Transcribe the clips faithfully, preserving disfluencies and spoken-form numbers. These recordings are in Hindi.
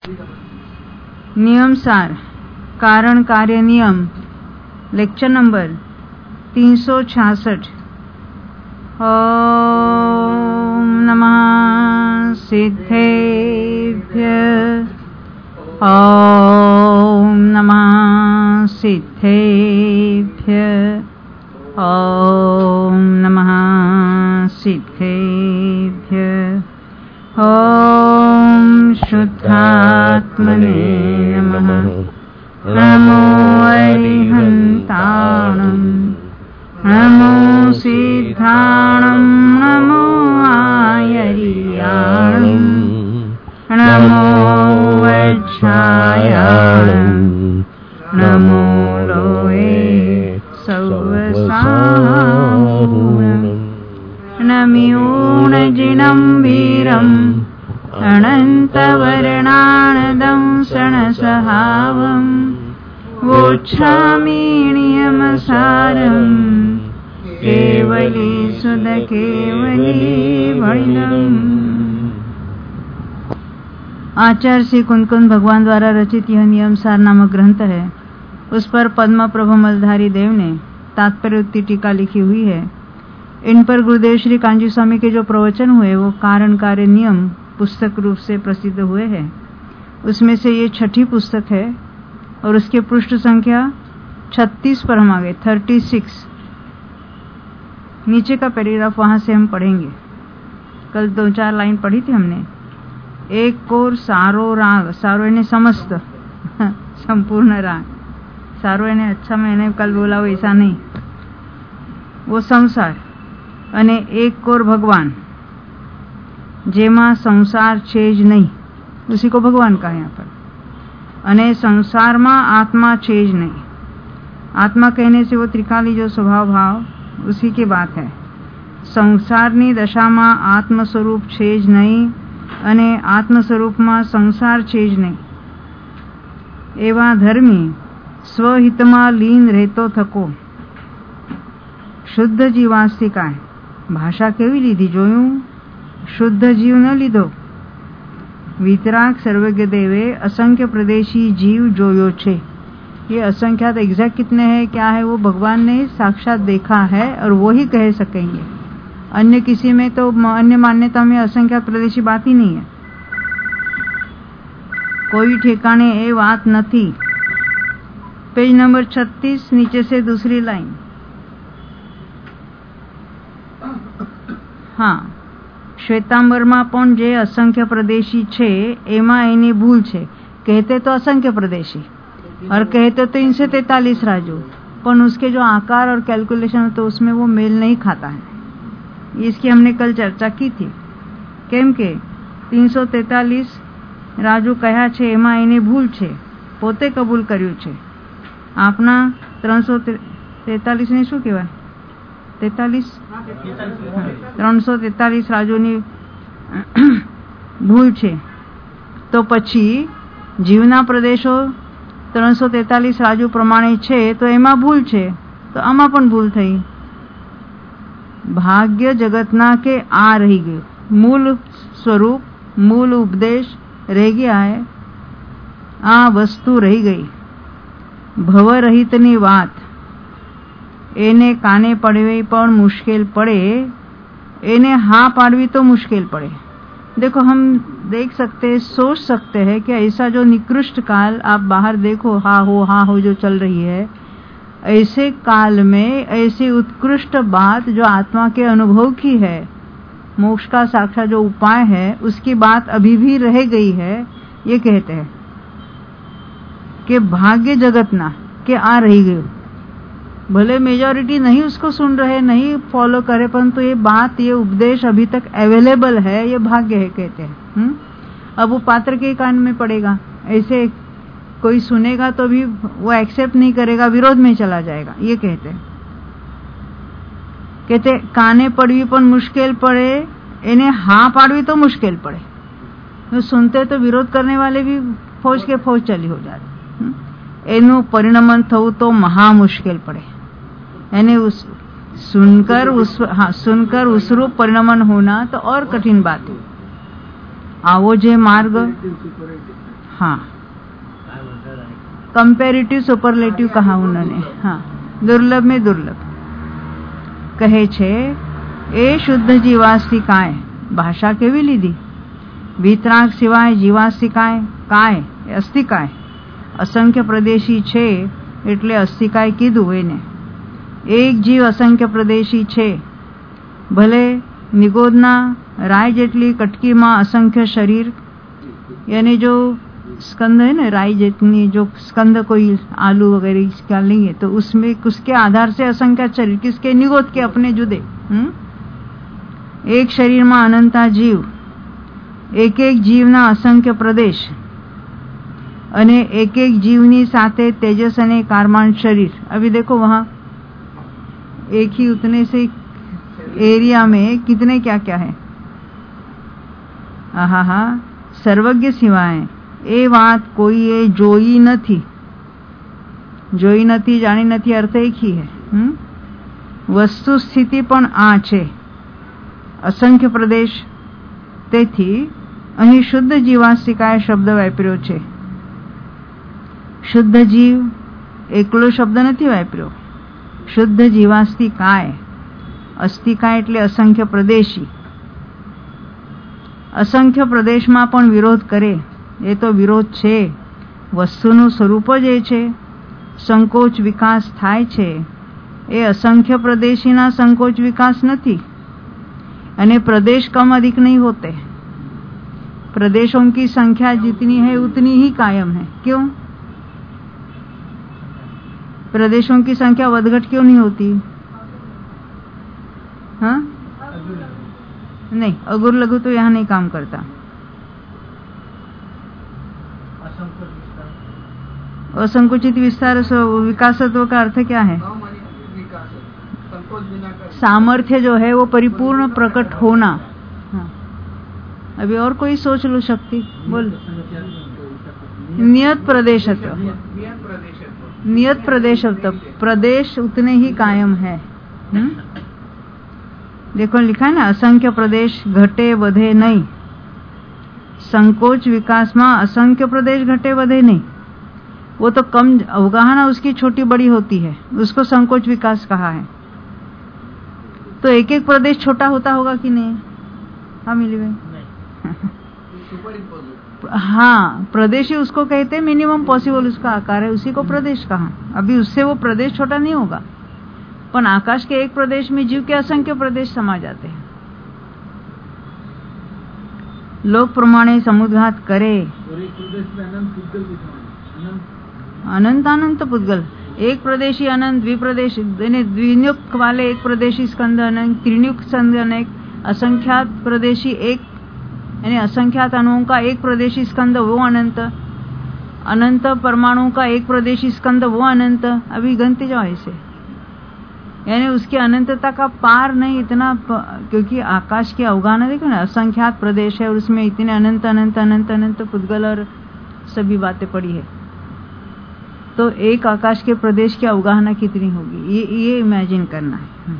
नियम सार कारण कार्य नियम लेक्चर नंबर तीन सौ छियासठ। ओम नमः सिद्धेभ्यः। ओम नमः सिद्धेभ्यः। ओम नमः सिद्धेभ्यः। ओम शुद्धात्मने नमः। नमो अरिहन्ताणं नमो सिद्धाणं नमो आयर्याणं नमो वज्रायाणं नमो लोये सौवसाहुणं नम्यूणजिनं वीरम् अनन्तवर्णानदं सणसहावं वोच्छामि नियमसारम् केवली सुध केवली वैनम्। आचार्य श्री कुंदकुंद भगवान द्वारा रचित यह नियम सार नामक ग्रंथ है। उस पर पद्मा प्रभु मलधारी देव ने तात्पर्योक्ति टीका लिखी हुई है। इन पर गुरुदेव श्री कांजी स्वामी के जो प्रवचन हुए वो कारण कार्य नियम पुस्तक रूप से प्रसिद्ध हुए हैं। उसमें से ये छठी पुस्तक है और उसके पृष्ठ संख्या छत्तीस पर हम आ गए, छत्तीस। नीचे का पैराग्राफ वहां से हम पढ़ेंगे। कल दो चार लाइन पढ़ी थी हमने। एक कोर सारो राग, सारो यानी समस्त संपूर्ण राग, सारो यानी अच्छा मैंने कल बोला वैसा नहीं, वो संसार અને एक कोर भगवान जेमा संसार छेज नहीं, उसी को भगवान कहा यहाँ पर। अने संसार में आत्मा छेज नहीं। आत्मा कहने से वो त्रिकाली जो स्वभाव भाव उसी की बात है। संसारनी दशा में आत्म स्वरूप छेज नहीं अने आत्म स्वरूप में संसार छेज नहीं। एवा धर्मी स्वहित में लीन रहतो थको शुद्ध जीवास्तिकाय। भाषा केवी लीधी जोयूं? शुद्ध जीव न लीधो। वितराग सर्वज्ञ देवे असंख्य प्रदेशी जीव जोयो छे। ये असंख्यात एग्जैक्ट कितने हैं क्या है वो भगवान ने साक्षात देखा है और वो ही कह सकेंगे। अन्य किसी में तो अन्य मान्यता में असंख्यात प्रदेशी बात ही नहीं है। कोई ठिकाने ए बात नहीं। पेज नंबर छत्तीस नीचे से दूसरी लाइन। हाँ, श्वेतांबर में पण जे असंख्य प्रदेशी छे एमा एनी भूल छे। कहते तो असंख्य प्रदेशी और कहते तो इनसे तैतालीस राजू, पर उसके जो आकार और कैलकुलेशन तो उसमें वो मेल नहीं खाता है। इसकी हमने कल चर्चा की थी। केम के तीन सौ तैतालीस राजू कहा छे एमा एनी भूल छे, पोते कबूल कर्યું छे। आपना ત્રણસો તેતાલીસ ने શું કહેવાય? તેતાલીસ ત્રણસો તેતાલીસ રાજોની ભૂલ છે તો પછી જીવના પ્રદેશો ત્રણસો તેતાલીસ રાજુ પ્રમાણે છે તો એમાં ભૂલ છે, તો આમાં પણ ભૂલ થઈ। ભાગ્ય જગતના કે આ રહી ગયું। મૂળ સ્વરૂપ મૂળ ઉપદેશ રહી ગયા है, આ વસ્તુ રહી ગઈ। ભવરહિતની વાત એને કાને પડવી પણ मुश्किल पड़े, एने हाँ पाड़वी तो मुश्किल पड़े। देखो हम देख सकते सोच सकते हैं कि ऐसा जो निकृष्ट काल आप बाहर देखो हा हो हा हो जो चल रही है, ऐसे काल में ऐसी उत्कृष्ट बात जो आत्मा के अनुभव की है, मोक्ष का साक्षात जो उपाय है उसकी बात अभी भी रह गई है। ये कहते हैं कि भाग्य जगत ना के आ रही गई। भले मेजॉरिटी नहीं उसको सुन रहे नहीं फॉलो करे, परंतु ये बात ये उपदेश अभी तक अवेलेबल है, ये भाग्य है कहते हैं। हुँ? अब वो पात्र के कान में पड़ेगा। ऐसे कोई सुनेगा तो भी वो एक्सेप्ट नहीं करेगा, विरोध में चला जाएगा। ये कहते हैं कहते काने पड़वी पण मुश्किल पड़े, इन्हें हाँ पाड़वी तो मुश्किल पड़े। तो सुनते तो विरोध करने वाले भी फौज के फौज चली हो जाती। एनु परिणमन थવું तो महा मुश्किल पड़े। यानी उस सुनकर उस हाँ सुनकर उस रूप परिणमन होना तो और कठिन बात है। आवो जे मार्ग हाँ, कंपेरेटिव सुपरलेटिव कहा उन्होंने। हाँ, दुर्लभ में दुर्लभ કહે છે એ શુદ્ધ જીવાસ્તી કાય ભાષા કેવી લીધી વિતરાગ સિવાય જીવાસ્તી કાય કાય અસ્તિકાય અસંખ્ય પ્રદેશી છે એટલે અસ્તિકાય કીધું એને। એક જીવ અસંખ્ય પ્રદેશી છે ભલે નિગોદના રાય જેટલી કટકીમાં असंख्य शरीर यानी जो स्कंद है ना, राई जितनी जो स्कंद कोई आलू वगैरह इसका लेंगे तो उसमें उसके आधार से असंख्य शरीर किसके निगोद के अपने जुदे। हुँ? एक शरीर में अनंता जीव, एक एक जीवना असंख्य प्रदेश अने एक एक जीवनी साथे तेजस अने कारमान शरीर। अभी देखो वहां एक ही उतने से एरिया में कितने क्या क्या है। आहा हा, सर्वज्ञ सिवाय ए बात कोई ए जोई नहीं, जोई नहीं जानी नहीं अर्थ एक ही है। हुँ? वस्तु स्थिति पण आ छे असंख्य प्रदेश। तेथी अहीं शुद्ध जीवास्तिकाय शब्द वापर्यो छे। शुद्ध जीव एकलो शब्द नहीं वापर्यो, शुद्ध जीवास्तिकाय। अस्तिकाय एटले असंख्य प्रदेशी। असंख्य प्रदेश में पण विरोध करे ए तो विरोध छे। वस्तुનું સ્વરૂપ જ એ છે। સંકોચ વિકાસ થાય છે એ असंख्य प्रदेशीना संकोच विकास नहीं। अने प्रदेश कम अधिक नहीं होते, प्रदेशों की संख्या जितनी है उतनी ही कायम है। क्यों? प्रदेशों की संख्या વધઘટ क्यों नहीं होती? हाँ नहीं, अगुर लघु तो यहाँ नहीं काम करता। असंकुचित विस्तार विकासत्व का अर्थ क्या है? सामर्थ्य जो है वो परिपूर्ण प्रकट होना। हाँ। अभी और कोई सोच लो शक्ति बोल। नियत प्रदेशत्व, नियत प्रदेशत्व, प्रदेश उतने ही कायम है। हुँ? देखो लिखा है ना, असंख्य प्रदेश घटे बढ़े नहीं। संकोच विकास में असंख्य प्रदेश घटे बढ़े नहीं, वो तो कम अवगाहना उसकी छोटी बड़ी होती है, उसको संकोच विकास कहा है। तो एक एक प्रदेश छोटा होता होगा कि नहीं? हाँ मिली भाई। हाँ, प्रदेश ही उसको कहते हैं, मिनिमम पॉसिबल उसका आकार है, उसी को प्रदेश कहा। अभी उससे वो प्रदेश छोटा नहीं होगा, पर आकाश के एक प्रदेश में जीव के असंख्य प्रदेश समा जाते हैं। लोक प्रमाणे समुद्घात करे अनंत अनंत पुद्गल। एक प्रदेशी अनंत, द्विप्रदेशी द्विनियुक्त वाले एक प्रदेशी स्कंद अनंत, त्रिनियुक्त स्कंद अनेक, असंख्यात प्रदेशी एक यानी असंख्यात अणुओं का एक प्रदेशी स्कंद वो अनंत, अनंत परमाणुओं का एक प्रदेशी स्कंद वो अनंत। अभी गणती जाओ ऐसे, यानी उसकी अनंतता का पार नहीं इतना, क्योंकि आकाश की अवगाहना देखो ना, असंख्यात प्रदेश है और उसमें इतने अनंत अनंत अनंत अनंत पुद्गल और सभी बातें पड़ी है। तो एक आकाश के प्रदेश की अवगाहना कितनी होगी, ये ये इमेजिन करना है।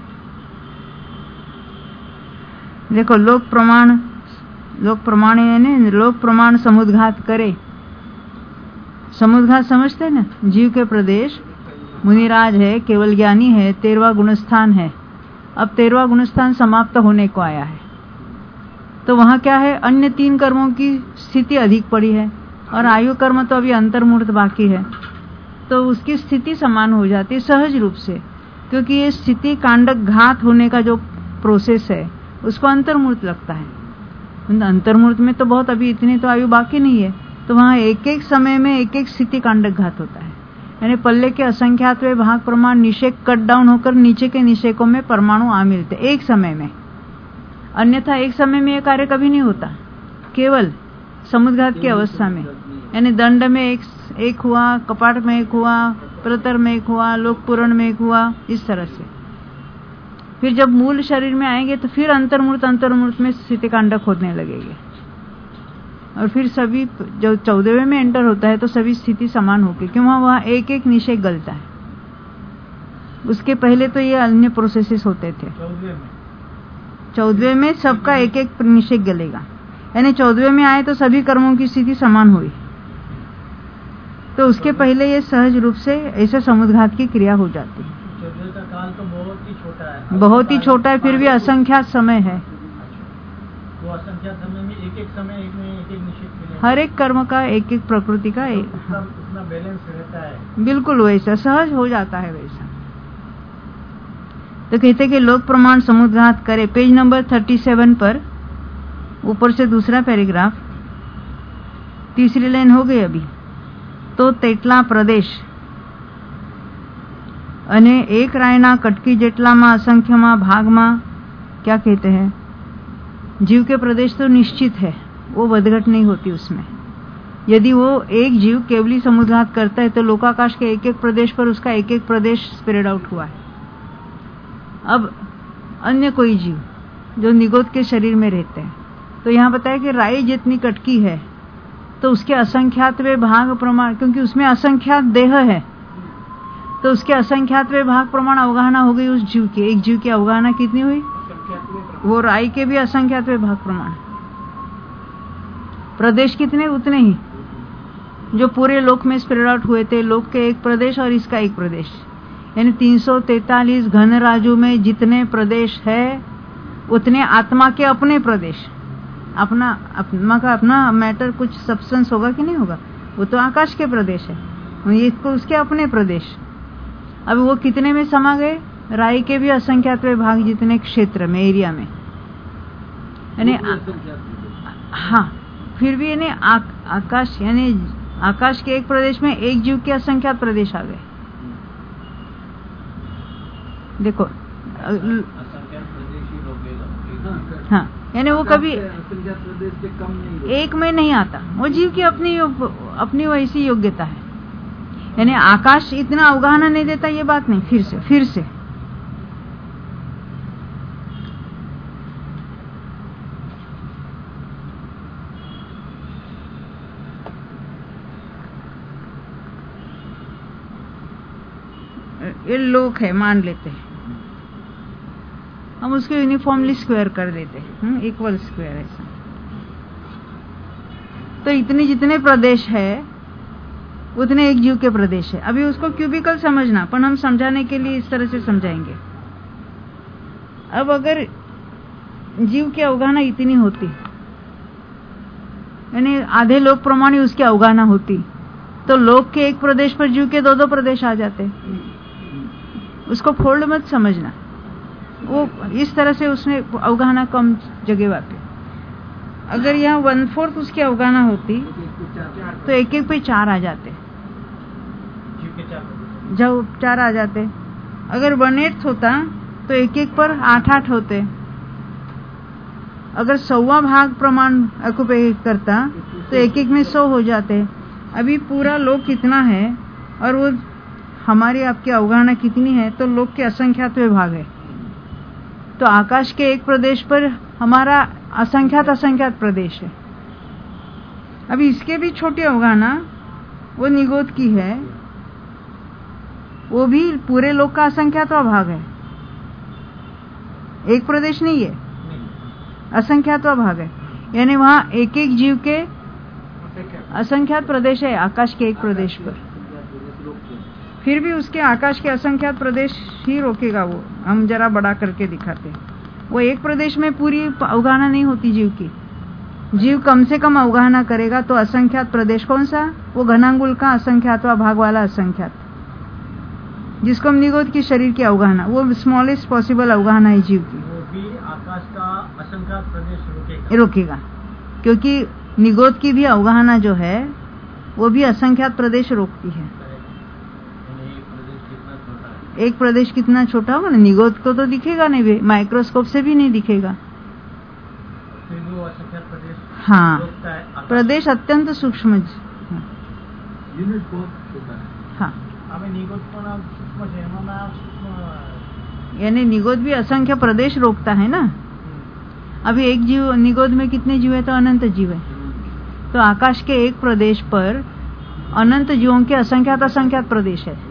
देखो लोक प्रमाण, लोक प्रमाण यानी लोक प्रमाण समुद्घात करे। समुद्घात समझते ना, जीव के प्रदेश मुनिराज है, केवल ज्ञानी है, तेरवा गुणस्थान है। अब तेरवा गुणस्थान समाप्त होने को आया है, तो वहां क्या है, अन्य तीन कर्मों की स्थिति अधिक पड़ी है और आयु कर्म तो अभी अंतर्मूर्त बाकी है, तो उसकी स्थिति समान हो जाती है सहज रूप से, क्योंकि ये स्थिति कांडक घात होने का जो प्रोसेस है उसको अंतर्मूर्त लगता है। अंतर्मूर्त में तो बहुत अभी इतनी तो आयु बाकी नहीं है, तो वहां एक एक समय में एक एक स्थिति कांडक घात होता है। यानी पल्ले के असंख्यातवें भाग प्रमाण निषेक कट डाउन होकर नीचे के निषेकों में परमाणु आ मिलते एक समय में, अन्यथा एक समय में यह कार्य कभी नहीं होता, केवल समुद्घात की अवस्था में। यानी दंड में एक एक हुआ, कपाट में एक हुआ, प्रतर में एक हुआ, लोकपुरण में एक हुआ, इस तरह से। फिर जब मूल शरीर में आएंगे तो फिर अंतर्मूर्त अंतर्मूर्त में स्थिति कांडक होने लगेंगे, और फिर सभी जो चौदहवें में एंटर होता है तो सभी स्थिति समान होगी, क्यों वहां वहां एक एक निषेक गलता है। उसके पहले तो ये अन्य प्रोसेसेस होते थे। चौदहवें में सबका एक एक निषेक गलेगा, यानी चौदहवें में आए तो सभी कर्मों की स्थिति समान हुई, तो उसके पहले ये सहज रूप से ऐसे समुद्घात की क्रिया हो जाती है। का काल तो बहुत ही छोटा है, बहुत ही छोटा है, फिर भी असंख्यात समय है। वो असंख्यात समय में एक एक समय एक में एक एक निश्चित, हर एक कर्म का एक एक प्रकृति का एक उतना, उतना बैलेंस रहता है, बिल्कुल वैसा सहज हो जाता है वैसा। तो कहते कि लोक प्रमाण समुद्घात करे, पेज नंबर सैंतीस पर ऊपर से दूसरा पैराग्राफ, तीसरी लाइन हो गई अभी। तो तेटला प्रदेश અને એક રાયના કટકી જેટલામાં असंख्यમાં भागમાં क्या कहते हैं, जीव के प्रदेश तो निश्चित है, वो बदघट नहीं होती उसमें। यदि वो एक जीव केवली समुद्घात करता है तो लोकाकाश के एक एक प्रदेश पर उसका एक एक प्रदेश स्प्रेड आउट हुआ है। अब अन्य कोई जीव जो निगोद के शरीर में रहते हैं, तो यहाँ बताया कि राई जितनी कटकी है तो उसके असंख्यातवे भाग प्रमाण, क्योंकि उसमें असंख्यात देह है तो उसके असंख्यातवे भाग प्रमाण अवगाहना हो गई उस जीव की। एक जीव की अवगाहना कितनी हुई, वो राई के भी असंख्यातवे भाग प्रमाण। प्रदेश कितने, उतने ही जो पूरे लोक में स्प्रेड आउट हुए थे, लोक के एक प्रदेश और इसका एक प्रदेश, यानी तीन सौ तैतालीस घन राजू में जितने प्रदेश है उतने आत्मा के अपने प्रदेश। अपना आत्मा का अपना मैटर कुछ सब्सटेंस होगा कि नहीं होगा, वो तो आकाश के प्रदेश है, ये इसको उसके अपने प्रदेश। अब वो कितने में समा गए, राई के भी असंख्यातवे भाग जितने क्षेत्र में, एरिया में, यानी हाँ, फिर भी यानी आकाश, यानी आकाश के एक प्रदेश में एक जीव के असंख्यात प्रदेश आ गए। देखो हाँ, यानी वो कभी एक में नहीं आता, वो जीव की अपनी अपनी वैसी योग्यता है। यानी आकाश इतना अवगाहना नहीं देता, ये बात नहीं। फिर से फिर से ये लोक है मान लेते हैं हम, उसको यूनिफॉर्मली स्क्वायर कर देते हैं, इक्वल स्क्वायर ऐसा। तो इतने जितने प्रदेश है उतने एक जीव के प्रदेश है। अभी उसको क्यूबिकल समझना, पर हम समझाने के लिए इस तरह से समझाएंगे। अब अगर जीव की अवगाहना इतनी होती, यानी आधे लोक प्रमाण उसकी अवगाहना होती, तो लोक के एक प्रदेश पर जीव के दो दो प्रदेश आ जाते। उसको फोल्ड मत समझना, वो इस तरह से उसने अवगाहना कम जगह वापे। अगर यहाँ वन फोर्थ उसकी अवगाहना होती तो एक एक पे चार आ जाते, जब चार आ जाते। अगर वन एट्थ होता तो एक एक पर आठ आठ होते। अगर सौवा भाग प्रमाण ऑक्युपाई करता तो एक एक में सौ हो जाते। अभी पूरा लोक कितना है और वो हमारी आपकी अवगाहना कितनी है, तो लोक के असंख्यात भाग है। तो आकाश के एक प्रदेश पर हमारा असंख्यात असंख्यात प्रदेश है। अभी इसके भी छोटी अवगाहना वो निगोद की है, वो भी पूरे लोक का असंख्यात भाग है, एक प्रदेश नहीं है, असंख्यात भाग है। यानी वहां एक एक जीव के असंख्यात प्रदेश है आकाश के एक प्रदेश पर। फिर भी उसके आकाश के असंख्यात प्रदेश ही रोकेगा वो। हम जरा बड़ा करके दिखाते हैं, वो एक प्रदेश में पूरी अवगाहना नहीं होती जीव की। जीव कम से कम अवगाहना करेगा तो असंख्यात प्रदेश कौन सा, वो घनांगुल का असंख्यातवा भाग वाला असंख्यात, जिसको हम निगोद की शरीर की अवगाहना, वो स्मॉलेस्ट पॉसिबल अवगाहना है जीव की, वो भी आकाश का असंख्यात प्रदेश रोकेगा रोकेगा क्योंकि निगोद की भी अवगाहना जो है वो भी असंख्यात प्रदेश रोकती है। एक प्रदेश कितना छोटा होगा ना, निगोद को तो दिखेगा नहीं, माइक्रोस्कोप से भी नहीं दिखेगा। हाँ, प्रदेश अत्यंत सूक्ष्म। हाँ, यानी निगोद भी असंख्य प्रदेश रोकता है ना। अभी एक जीव निगोद में कितने जीव है, तो अनंत जीव है। तो आकाश के एक प्रदेश पर अनंत जीवों के असंख्यात असंख्यात प्रदेश है।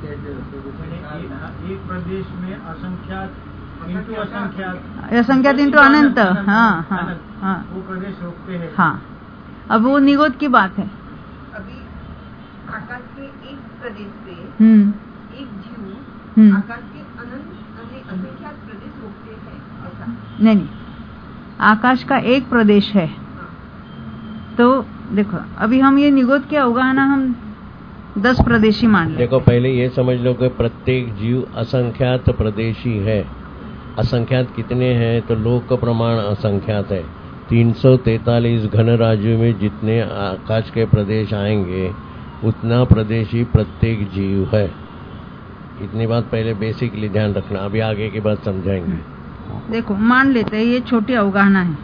एक प्रदेश में असंख्यात इंटू असंख्यात असंख्यात इंटू अनंत। हाँ हाँ हाँ, वो प्रदेश रोकते हैं। हाँ, अब वो निगोद की बात है। अभी आकाश के एक प्रदेश पे हम्म एक जीव हम्म आकाश के अनंत અને असंख्यात प्रदेश रोकते हैं ऐसा नहीं नहीं, आकाश का एक प्रदेश है। तो देखो अभी हम ये निगोद के अवगाहना हम दस प्रदेशी मान लें। देखो पहले ये समझ लो कि प्रत्येक जीव असंख्यात प्रदेशी है। असंख्यात कितने हैं? तो लोक का प्रमाण असंख्यात है। तीन सौ तैतालीस घन राज्यों में जितने आकाश के प्रदेश आएंगे उतना प्रदेशी प्रत्येक जीव है। इतनी बात पहले बेसिकली ध्यान रखना, अभी आगे की बात समझाएंगे। देखो मान लेते हैं ये छोटी अवगाहना है,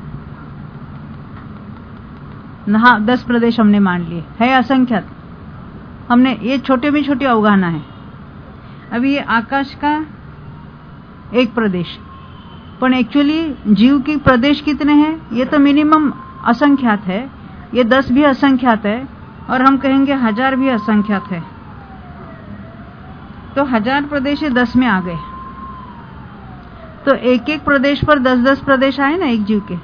हाँ दस प्रदेश हमने मान लिए, है असंख्यात, हमने ये छोटे में छोटी अवगाहना है। अभी ये आकाश का एक प्रदेश, पर एक्चुअली जीव के प्रदेश कितने हैं? ये तो मिनिमम असंख्यात है, ये दस भी असंख्यात है और हम कहेंगे हजार भी असंख्यात है। तो हजार प्रदेश ये दस में आ गए, तो एक एक प्रदेश पर दस दस प्रदेश आए ना एक जीव के,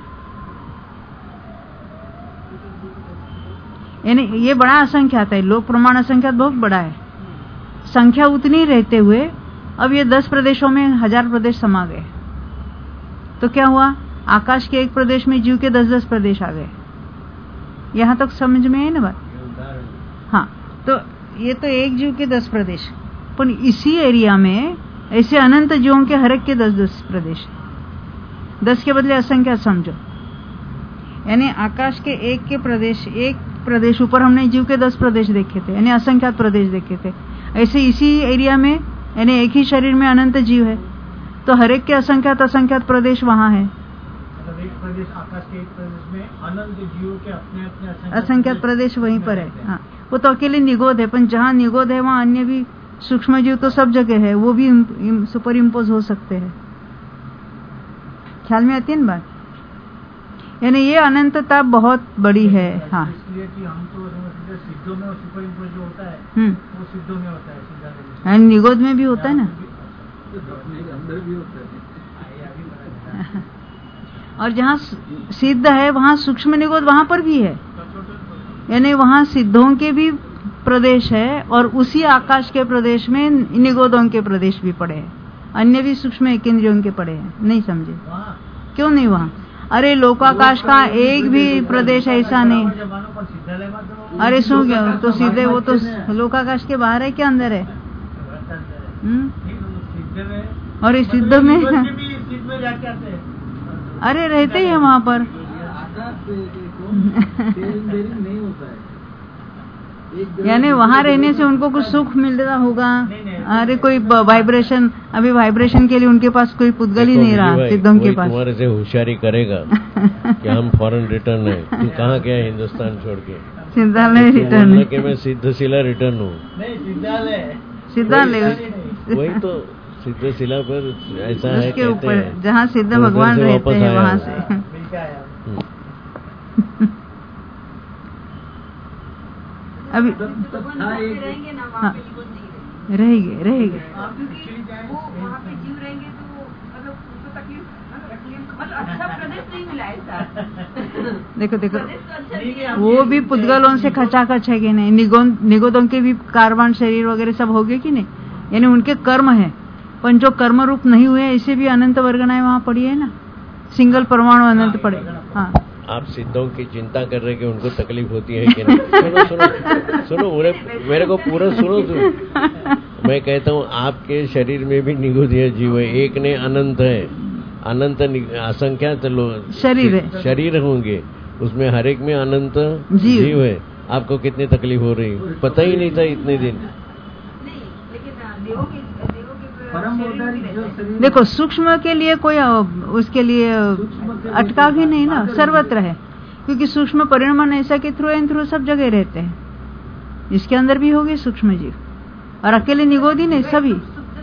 यानी ये बड़ा असंख्यात है। लोक प्रमाण असंख्यात बहुत बड़ा है, संख्या उतनी रहते हुए अब ये दस प्रदेशों में हजार प्रदेश समा गए। तो क्या हुआ? आकाश के एक प्रदेश में जीव के दस दस प्रदेश आ गए। यहां तक समझ में है ना बात? हाँ, तो ये तो एक जीव के दस प्रदेश, पर इसी एरिया में ऐसे अनंत जीवों के हर एक के दस दस प्रदेश, दस के बदले असंख्यात समझो। यानी आकाश के एक के प्रदेश, एक प्रदेश ऊपर हमने जीव के दस प्रदेश देखे थे, यानी असंख्यात प्रदेश देखे थे। ऐसे इसी एरिया में यानी एक ही शरीर में अनंत जीव है, तो हर एक के असंख्यात असंख्यात प्रदेश वहां है। मतलब एक प्रदेश, आकाश के एक प्रदेश में अनंत जीवों के अपने अपने असंख्यात प्रदेश वहीं पर है। हाँ, वो तो अकेले निगोद है, पर जहाँ निगोद है वहाँ अन्य भी सूक्ष्म जीव तो सब जगह है, वो भी सुपर इम्पोज हो सकते हैं। ख्याल में आती है ना बात? यानी ये अनंतता बहुत बड़ी है। हाँ, इसलिए कि हम तो सिद्धों में सुपर इम्पोज जो होता है हम्म वो सिद्धों में होता है, सीधा निगोद में भी होता है ना। अंदर भी होता है। और जहाँ सिद्ध है वहाँ सूक्ष्म निगोद वहां पर भी है, यानी वहाँ सिद्धों के भी प्रदेश है और उसी आकाश के प्रदेश में निगोदों के प्रदेश भी पड़े हैं, अन्य भी सूक्ष्म एकेंद्रियों के पड़े हैं। नहीं समझे? क्यों नहीं? वहाँ अरे लोकाकाश का एक भी प्रदेश ऐसा नहीं। अरे सो गया तो सीधे वो तो लोकाकाश के बाहर है क्या अंदर है? हम्म और इस सिद्ध में अरे रहते ही है वहां पर। यानी वहां रहने से उनको कुछ सुख मिलता होगा। अरे कोई वाइब्रेशन, अभी वाइब्रेशन के लिए उनके पास कोई पुद्गल ही नहीं रहा सिद्धों के पास। तुम्हारे से होशियारी करेगा कि हम फॉरेन रिटर्न है, तू कहाँ गया हिंदुस्तान छोड़ के? सिद्धालय रिटर्न है कि मैं सिद्धशिला रिटर्न हूँ। सिद्धालय वही तो सिद्धशिला पर ऐसा है, उसके ऊपर जहाँ सिद्ध भगवान रहते हैं वहां से। अभी रहेंगे ना वहाँ पे निगोद नहीं रहेंगे रहेंगे रहेंगे वो वहाँ पे जीव रहेंगे तो मतलब उनको तकलीफ तकलीफ मतलब अच्छा प्रदेश नहीं मिला ऐसा। देखो देखो प्रदेश तो अच्छा नहीं है। वो भी पुद्गलों से खचाखच है कि नहीं? निगोद निगोदों के भी कार्बन शरीर वगैरह सब हो गए कि नहीं? यानी उनके कर्म है, पर जो कर्म रूप नहीं हुए ऐसे भी अनंत वर्गनाएं वहाँ पड़ी है ना, सिंगल परमाणु अनंत पड़े। हाँ, आप सिद्धों की चिंता कर रहे कि उनको तकलीफ होती है कि नहीं? सुनो सुनो सुनो मेरे मेरे को पूरा सुनो तुम। मैं कहता हूँ आपके शरीर में भी निगोदीय जीव है, एक ने अनंत है, अनंत असंख्यात शरीर है, शरीर होंगे, उसमें हर एक में अनंत जीव, जीव है। आपको कितनी तकलीफ हो रही पता ही नहीं था इतने दिन। देखो सूक्ष्म के लिए कोई उसके लिए अटका भी नहीं ना, सर्वत्र है, क्योंकि सूक्ष्म परिणाम ऐसा कि थ्रू एंड थ्रू सब जगह रहते हैं, इसके अंदर भी होगी सूक्ष्म जीव, और अकेले निगोदी नहीं सभी।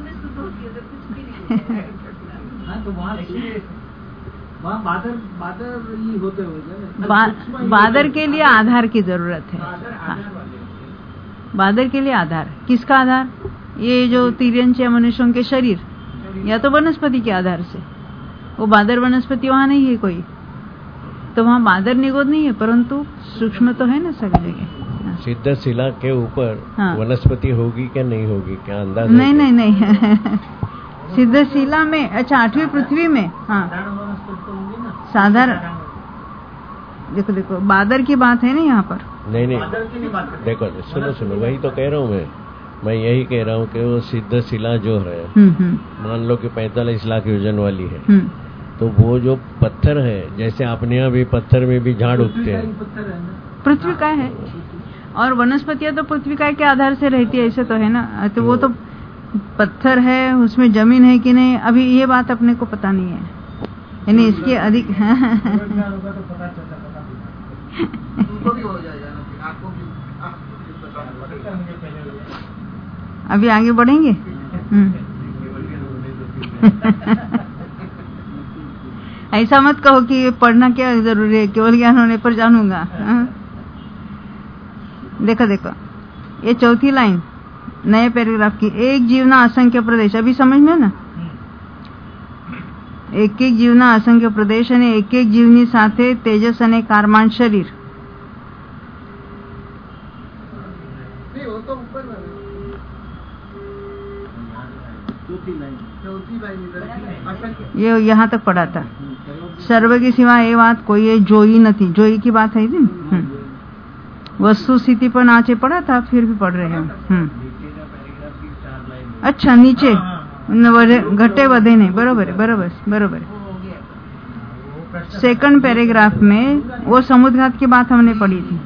बादर बादर ही होते हुए बा, बादर के लिए आधार की जरूरत है। हाँ, बादर के लिए आधार, किसका आधार? ये जो तिर्यंच या मनुष्यों के शरीर, या तो वनस्पति के आधार से। वो बादर वनस्पति वहां नहीं है कोई, तो वहां बादर निगोद नहीं है, परंतु सूक्ष्म तो है ना सभी जगह। सिद्ध शिला के ऊपर हाँ। वनस्पति होगी क्या नहीं होगी, क्या अंदाज? नहीं नहीं नहीं सिद्ध शिला में, अच्छा आठवीं पृथ्वी में, हाँ साधारण वनस्पति तो होंगी ना। साधारण, देखो देखो बादर की बात है ना यहाँ पर। नहीं नहीं बादल की नहीं बात करते। देखो सुनो सुनो, वही तो कह रहा हूँ मैं मैं यही कह रहा हूँ कि वो सिद्ध शिला जो है, हम्म हम्म मान लो कि पैंतालीस लाख योजन वाली है, हम्म तो वो जो पत्थर है, जैसे अपने यहाँ भी पत्थर में भी झाड़ उगते हैं, पत्थर है ना। पृथ्वी का है, और वनस्पतियां तो पृथ्वी का के आधार से रहती है, ऐसे तो है ना। तो वो तो पत्थर है, उसमें जमीन है कि नहीं, अभी ये बात अपने को पता नहीं है, यानी इसके अधिक रोजगार होगा तो पता चलता, पता भी उनको भी हो जाएगा ना, फिर आपको भी आपको भी पता पता मुझे पहले हो जाए। अभी आगे बढ़ेंगे। हम्म। ऐसा मत कहो कि ये पढ़ना क्या जरूरी है, केवल ज्ञान होने पर जानूंगा। हाँ? देखो देखो ये चौथी लाइन नए पैराग्राफ की, एक जीवना असंख्य प्रदेश, अभी समझ में ना, एक एक जीवना असंख्य प्रदेश અને એક એક જીવની સાથે તેજસ અને કારમાન શરીર। नहीं वो तो ऊपर वाला चौथी लाइन चौथी लाइन इधर असंख्य ये यहाँ तक पढ़ा था। सर्व के सिवा ये बात कोई है जोई नहीं, जोई की बात है थी। वस्तु स्थिति पर नाचे पढ़ा था, फिर भी पढ़ रहे हैं। हम्म अच्छा नीचे घटे वधे नहीं, बरोबर है बरोबर बरोबर है। वो हो गया। सेकंड पैराग्राफ में वो समुद्रघात की बात हमने पढ़ी थी,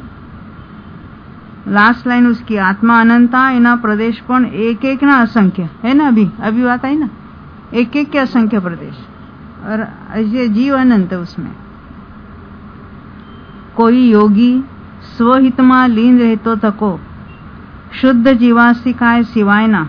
लास्ट लाइन उसकी, आत्मा अनंता एना प्रदेश पण एक एक ना असंख्य है ना, अभी अभी बात आई ना, एक एक के असंख्य प्रदेश, और ऐसे जीव अनंत उसमें। कोई योगी स्वहित में लीन रहतो थको, शुद्ध जीवासी काय सिवाय ना,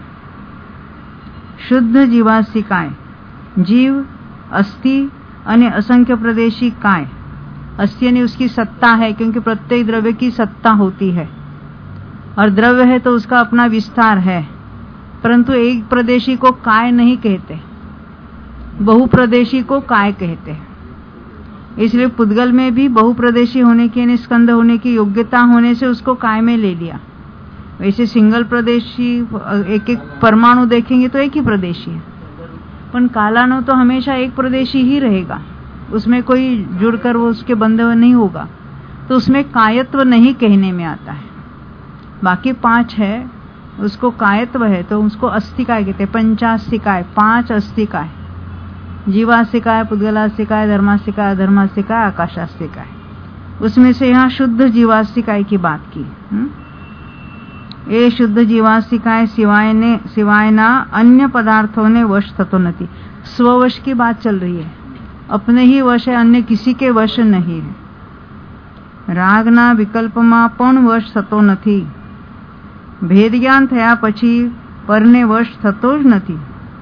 शुद्ध जीवासी काय, जीव अस्थि અને असंख्य प्रदेशी काय, अस्थि यानी उसकी सत्ता है, क्योंकि प्रत्येक द्रव्य की सत्ता होती है, और द्रव्य है तो उसका अपना विस्तार है, परंतु एक प्रदेशी को काय नहीं कहते, बहुप्रदेशी को काय कहते हैं। इसलिए पुद्गल में भी बहुप्रदेशी होने की यानी स्कंद होने की योग्यता होने से उसको काय में ले लिया। वैसे सिंगल प्रदेशी एक एक परमाणु देखेंगे तो एक ही प्रदेशी है, पण कालाणु तो हमेशा एक प्रदेशी ही रहेगा, उसमें कोई जुड़कर वो उसके बंधव नहीं होगा, तो उसमें कायत्व नहीं कहने में आता है। बाकी पांच है उसको कायत्व है, तो उसको अस्थिकाय कहते हैं, पंचास्तिकाय, पांच अस्थिकाय, जीवास्तिकाय, पुद्गलास्तिकाय, धर्मास्तिकाय, अधर्मास्तिकाय, आकाशास्तिकाय। उसमें से यहाँ शुद्ध जीवास्तिकाय की बात की। हुँ? ये शुद्ध जीवास्तिकाय सिवाय ने सिवाय ना अन्य पदार्थों ने वश थतो नहीं। स्ववश की बात चल रही है, अपने ही वश है, अन्य किसी के वश नहीं है। रागना विकल्पमा पण वश थतो नहीं, भेद ज्ञान थया पछी परने वश थतो ज नहीं।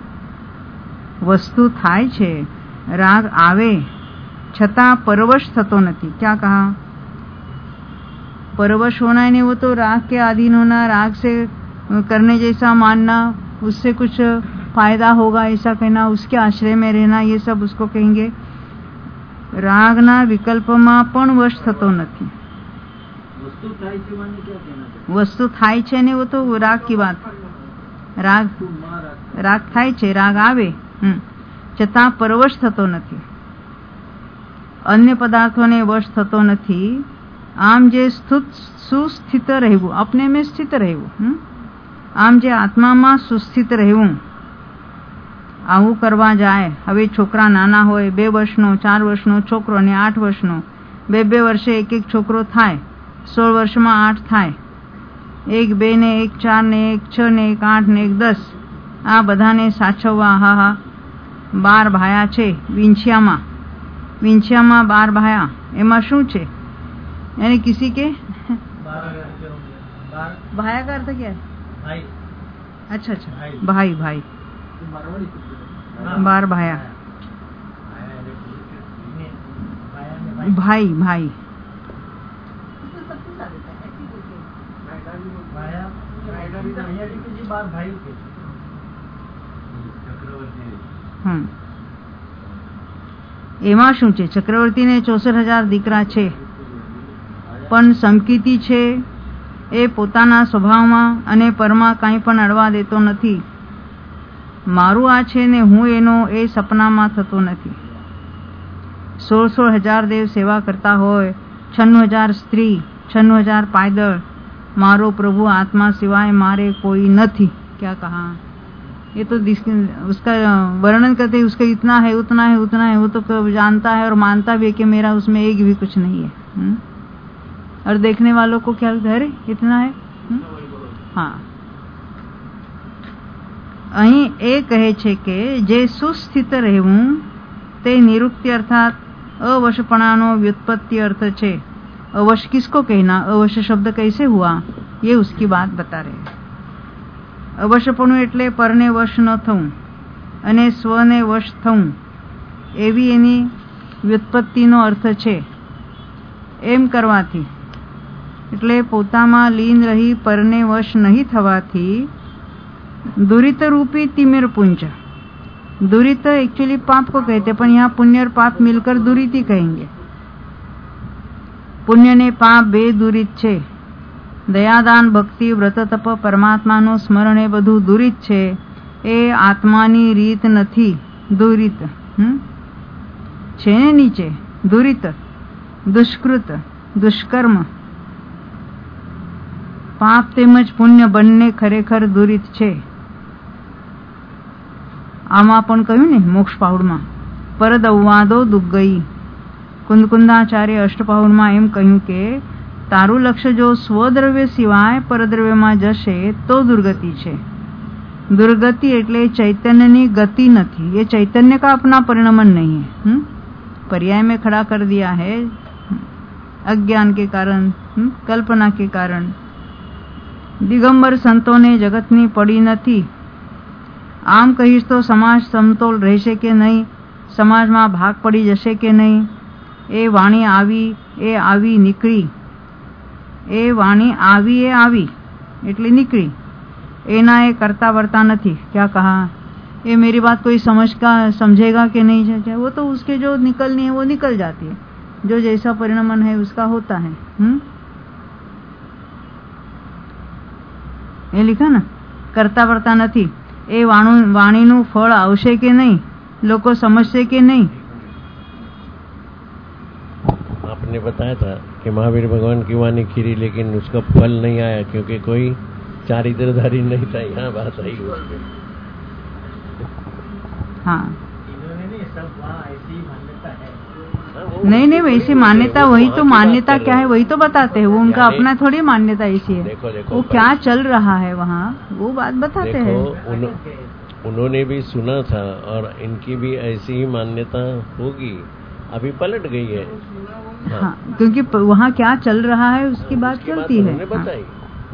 वस्तु थाय छे, राग आवे छता परवश थतो नहीं। क्या कहा? परवश होना है नहीं, वो तो राग के अधीन होना, राग से करने जैसा मानना, उससे कुछ फायदा होगा ऐसा कहना, उसके आश्रय में रहना, ये सब उसको कहेंगे रागना विकल्पमा पण वश थतो नहीं। वस्तु थाई शिवानी क्या कहना चाहिए? वस्तु थाय छे ने वो तो राग की बात, राग राग थाय छे, राग आवे छता परवश थतो नहीं, अन्य पदार्थों ने वश थतो नहीं। आम जे सुस्थित રહેવું, अपने में स्थित રહેવું, આમ જે આત્મામાં સુસ્થિત રહેવું, આવું કરવા જાય। હવે છોકરા નાના હોય, બે વર્ષનો ચાર વર્ષનો છોકરો અને આઠ વર્ષનો, બે બે વર્ષે એક એક છોકરો થાય, સોળ વર્ષમાં આઠ થાય, એક બે ને એક ચાર ને એક છ ને એક આઠ ને એક દસ, આ બધાને સાચવવા। હા હા બાર ભાયા છે વિંછિયામાં, વિંછિયામાં બાર ભાયા, એમાં શું છે? यानी किसी के भाया का अर्थ क्या है? भाई। अच्छा अच्छा भाई भाई, भाई बार भाया, भाई भाई हम्म એમાં શું છે? ચક્રવર્તીને ચોસઠ હજાર દીકરા છે, પણ સમકીતી છે એ પોતાના સ્વભાવમાં અને પરમાં કાંઈ પણ અડવા દેતો નથી. મારું આ છે ને હું એનો એ સપનામાં થતો નથી. સોળ સોળ હજાર દેવ સેવા કરતા હોય, છન્નું હજાર સ્ત્રી, છન્નું हजार पायदल, मारो प्रभु आत्मा सिवाय मारे कोई नहीं. क्या कहा? ये तो उसका वर्णन करते उसका इतना है उतना है उतना है, वो तो जानता है और मानता भी है कि मेरा उसमें एक भी कुछ नहीं है. हुँ? और देखने वालों को क्या अरे इतना है. हाँ, અહીં એ કહે છે કે જે સુસ્થિત રહેવું તે નિરુક્તિ અર્થાત अवशपणानो व्युत्पत्ति अर्थ छे. अवश किसको कहना? अवश शब्द कैसे हुआ ये उसकी बात बता रहे. अवशपणु एटले परने वश न थવું અને સ્વને વશ થવું એવી એની વ્યુત્પત્તિનો અર્થ છે. એમ કરવાથી એટલે પોતામાં લીન રહી પરને વશ નહીં થવાથી दुरित रूपी तिमिर पुंज. दुरित एक्चुअली पाप को कहते, पर यहाँ पुण्य और पाप मिलकर दुरित ही कहेंगे. पुण्य ने पाप बे दुरित छे. दयादान भक्ति व्रत तप परमात्मानो स्मरण ए बधु दुरित छे. ए आत्मानी रीत नथी. दुरित छे ने नीचे दुरित दुष्कृत दुष्कर्म पाप तेमज पुण्य बन्ने खरेखर दुरित छे. आमा पण कह્યું ને મોક્ષ પાહુડમાં પરદવવાદો દુગ્ગઈ. કુંદકુંદાચાર્ય અષ્ટપાહુડમાં એમ કહ્યું કે તારું લક્ષ્ય જો સ્વદ્રવ્ય સિવાય પરદ્રવ્યમાં જશે તો દુર્ગતિ છે. दुर्गति એટલે चैतन्य गति नहीं. ये चैतन्य का अपना परिणमन नहीं है. पर्याय में खड़ा कर दिया है अज्ञान के कारण, कल्पना के कारण. दिगंबर संतों ने जगतनी पड़ी नहीं. आम कहीश तो समाज समतोल रहेशे के नहीं, समाज में भाग पड़ी जशे के नहीं. ए वाणी आवी ए आवी निकली. ए वाणी आवी ए आवी एटले निकली. एना ए करता वर्ता नहीं. क्या कहा? ये मेरी बात कोई समझ का समझेगा कि नहीं? वो तो उसके जो निकलनी है वो निकल जाती है. जो जैसा परिणमन है उसका होता है. हुँ? ये लिखा ना, करता वर्ता नहीं. ए वाणु वाणीनु फल आवशे के नहीं, लोको समझसे के नहीं. आपने बताया था कि महावीर भगवान की वाणी खीरी, लेकिन उसका फल नहीं आया क्योंकि कोई चारित्रधारी नहीं था. यहाँ बात आई उसमें. हाँ, इन्होंने नहीं, सब वहाँ ऐसी मान्यता है. नहीं नहीं वैसी मान्यता, वही तो मान्यता क्या है वही तो बताते हैं. वो उनका अपना थोड़ी मान्यता ऐसी है. देखो देखो वो क्या चल रहा है वहाँ वो बात बताते हैं. उन, उन्होंने भी सुना था और इनकी भी ऐसी ही मान्यता होगी. अभी पलट गई है. हाँ, हाँ, क्योंकि वहाँ क्या चल रहा है उसकी बात चलती है. बताई.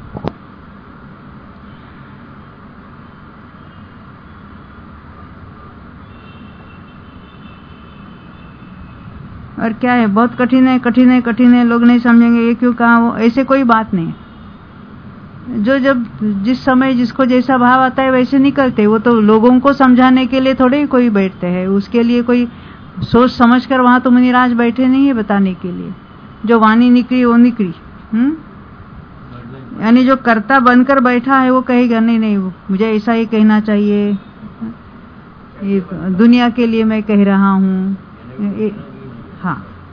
और क्या है, बहुत कठिन है कठिन है कठिन है. लोग नहीं समझेंगे ये क्यों कहा. वो ऐसे कोई बात नहीं. जो जब जिस समय जिसको जैसा भाव आता है वैसे निकलते. वो तो लोगों को समझाने के लिए थोड़े ही कोई बैठते हैं. उसके लिए कोई सोच समझ कर वहां तो मुनिराज बैठे नहीं है बताने के लिए. जो वाणी निकली वो निकली. हम्म यानी जो कर्ता बनकर बैठा है वो कहेगा नहीं नहीं मुझे ऐसा ही कहना चाहिए, ये दुनिया के लिए मैं कह रहा हूँ. हाँ,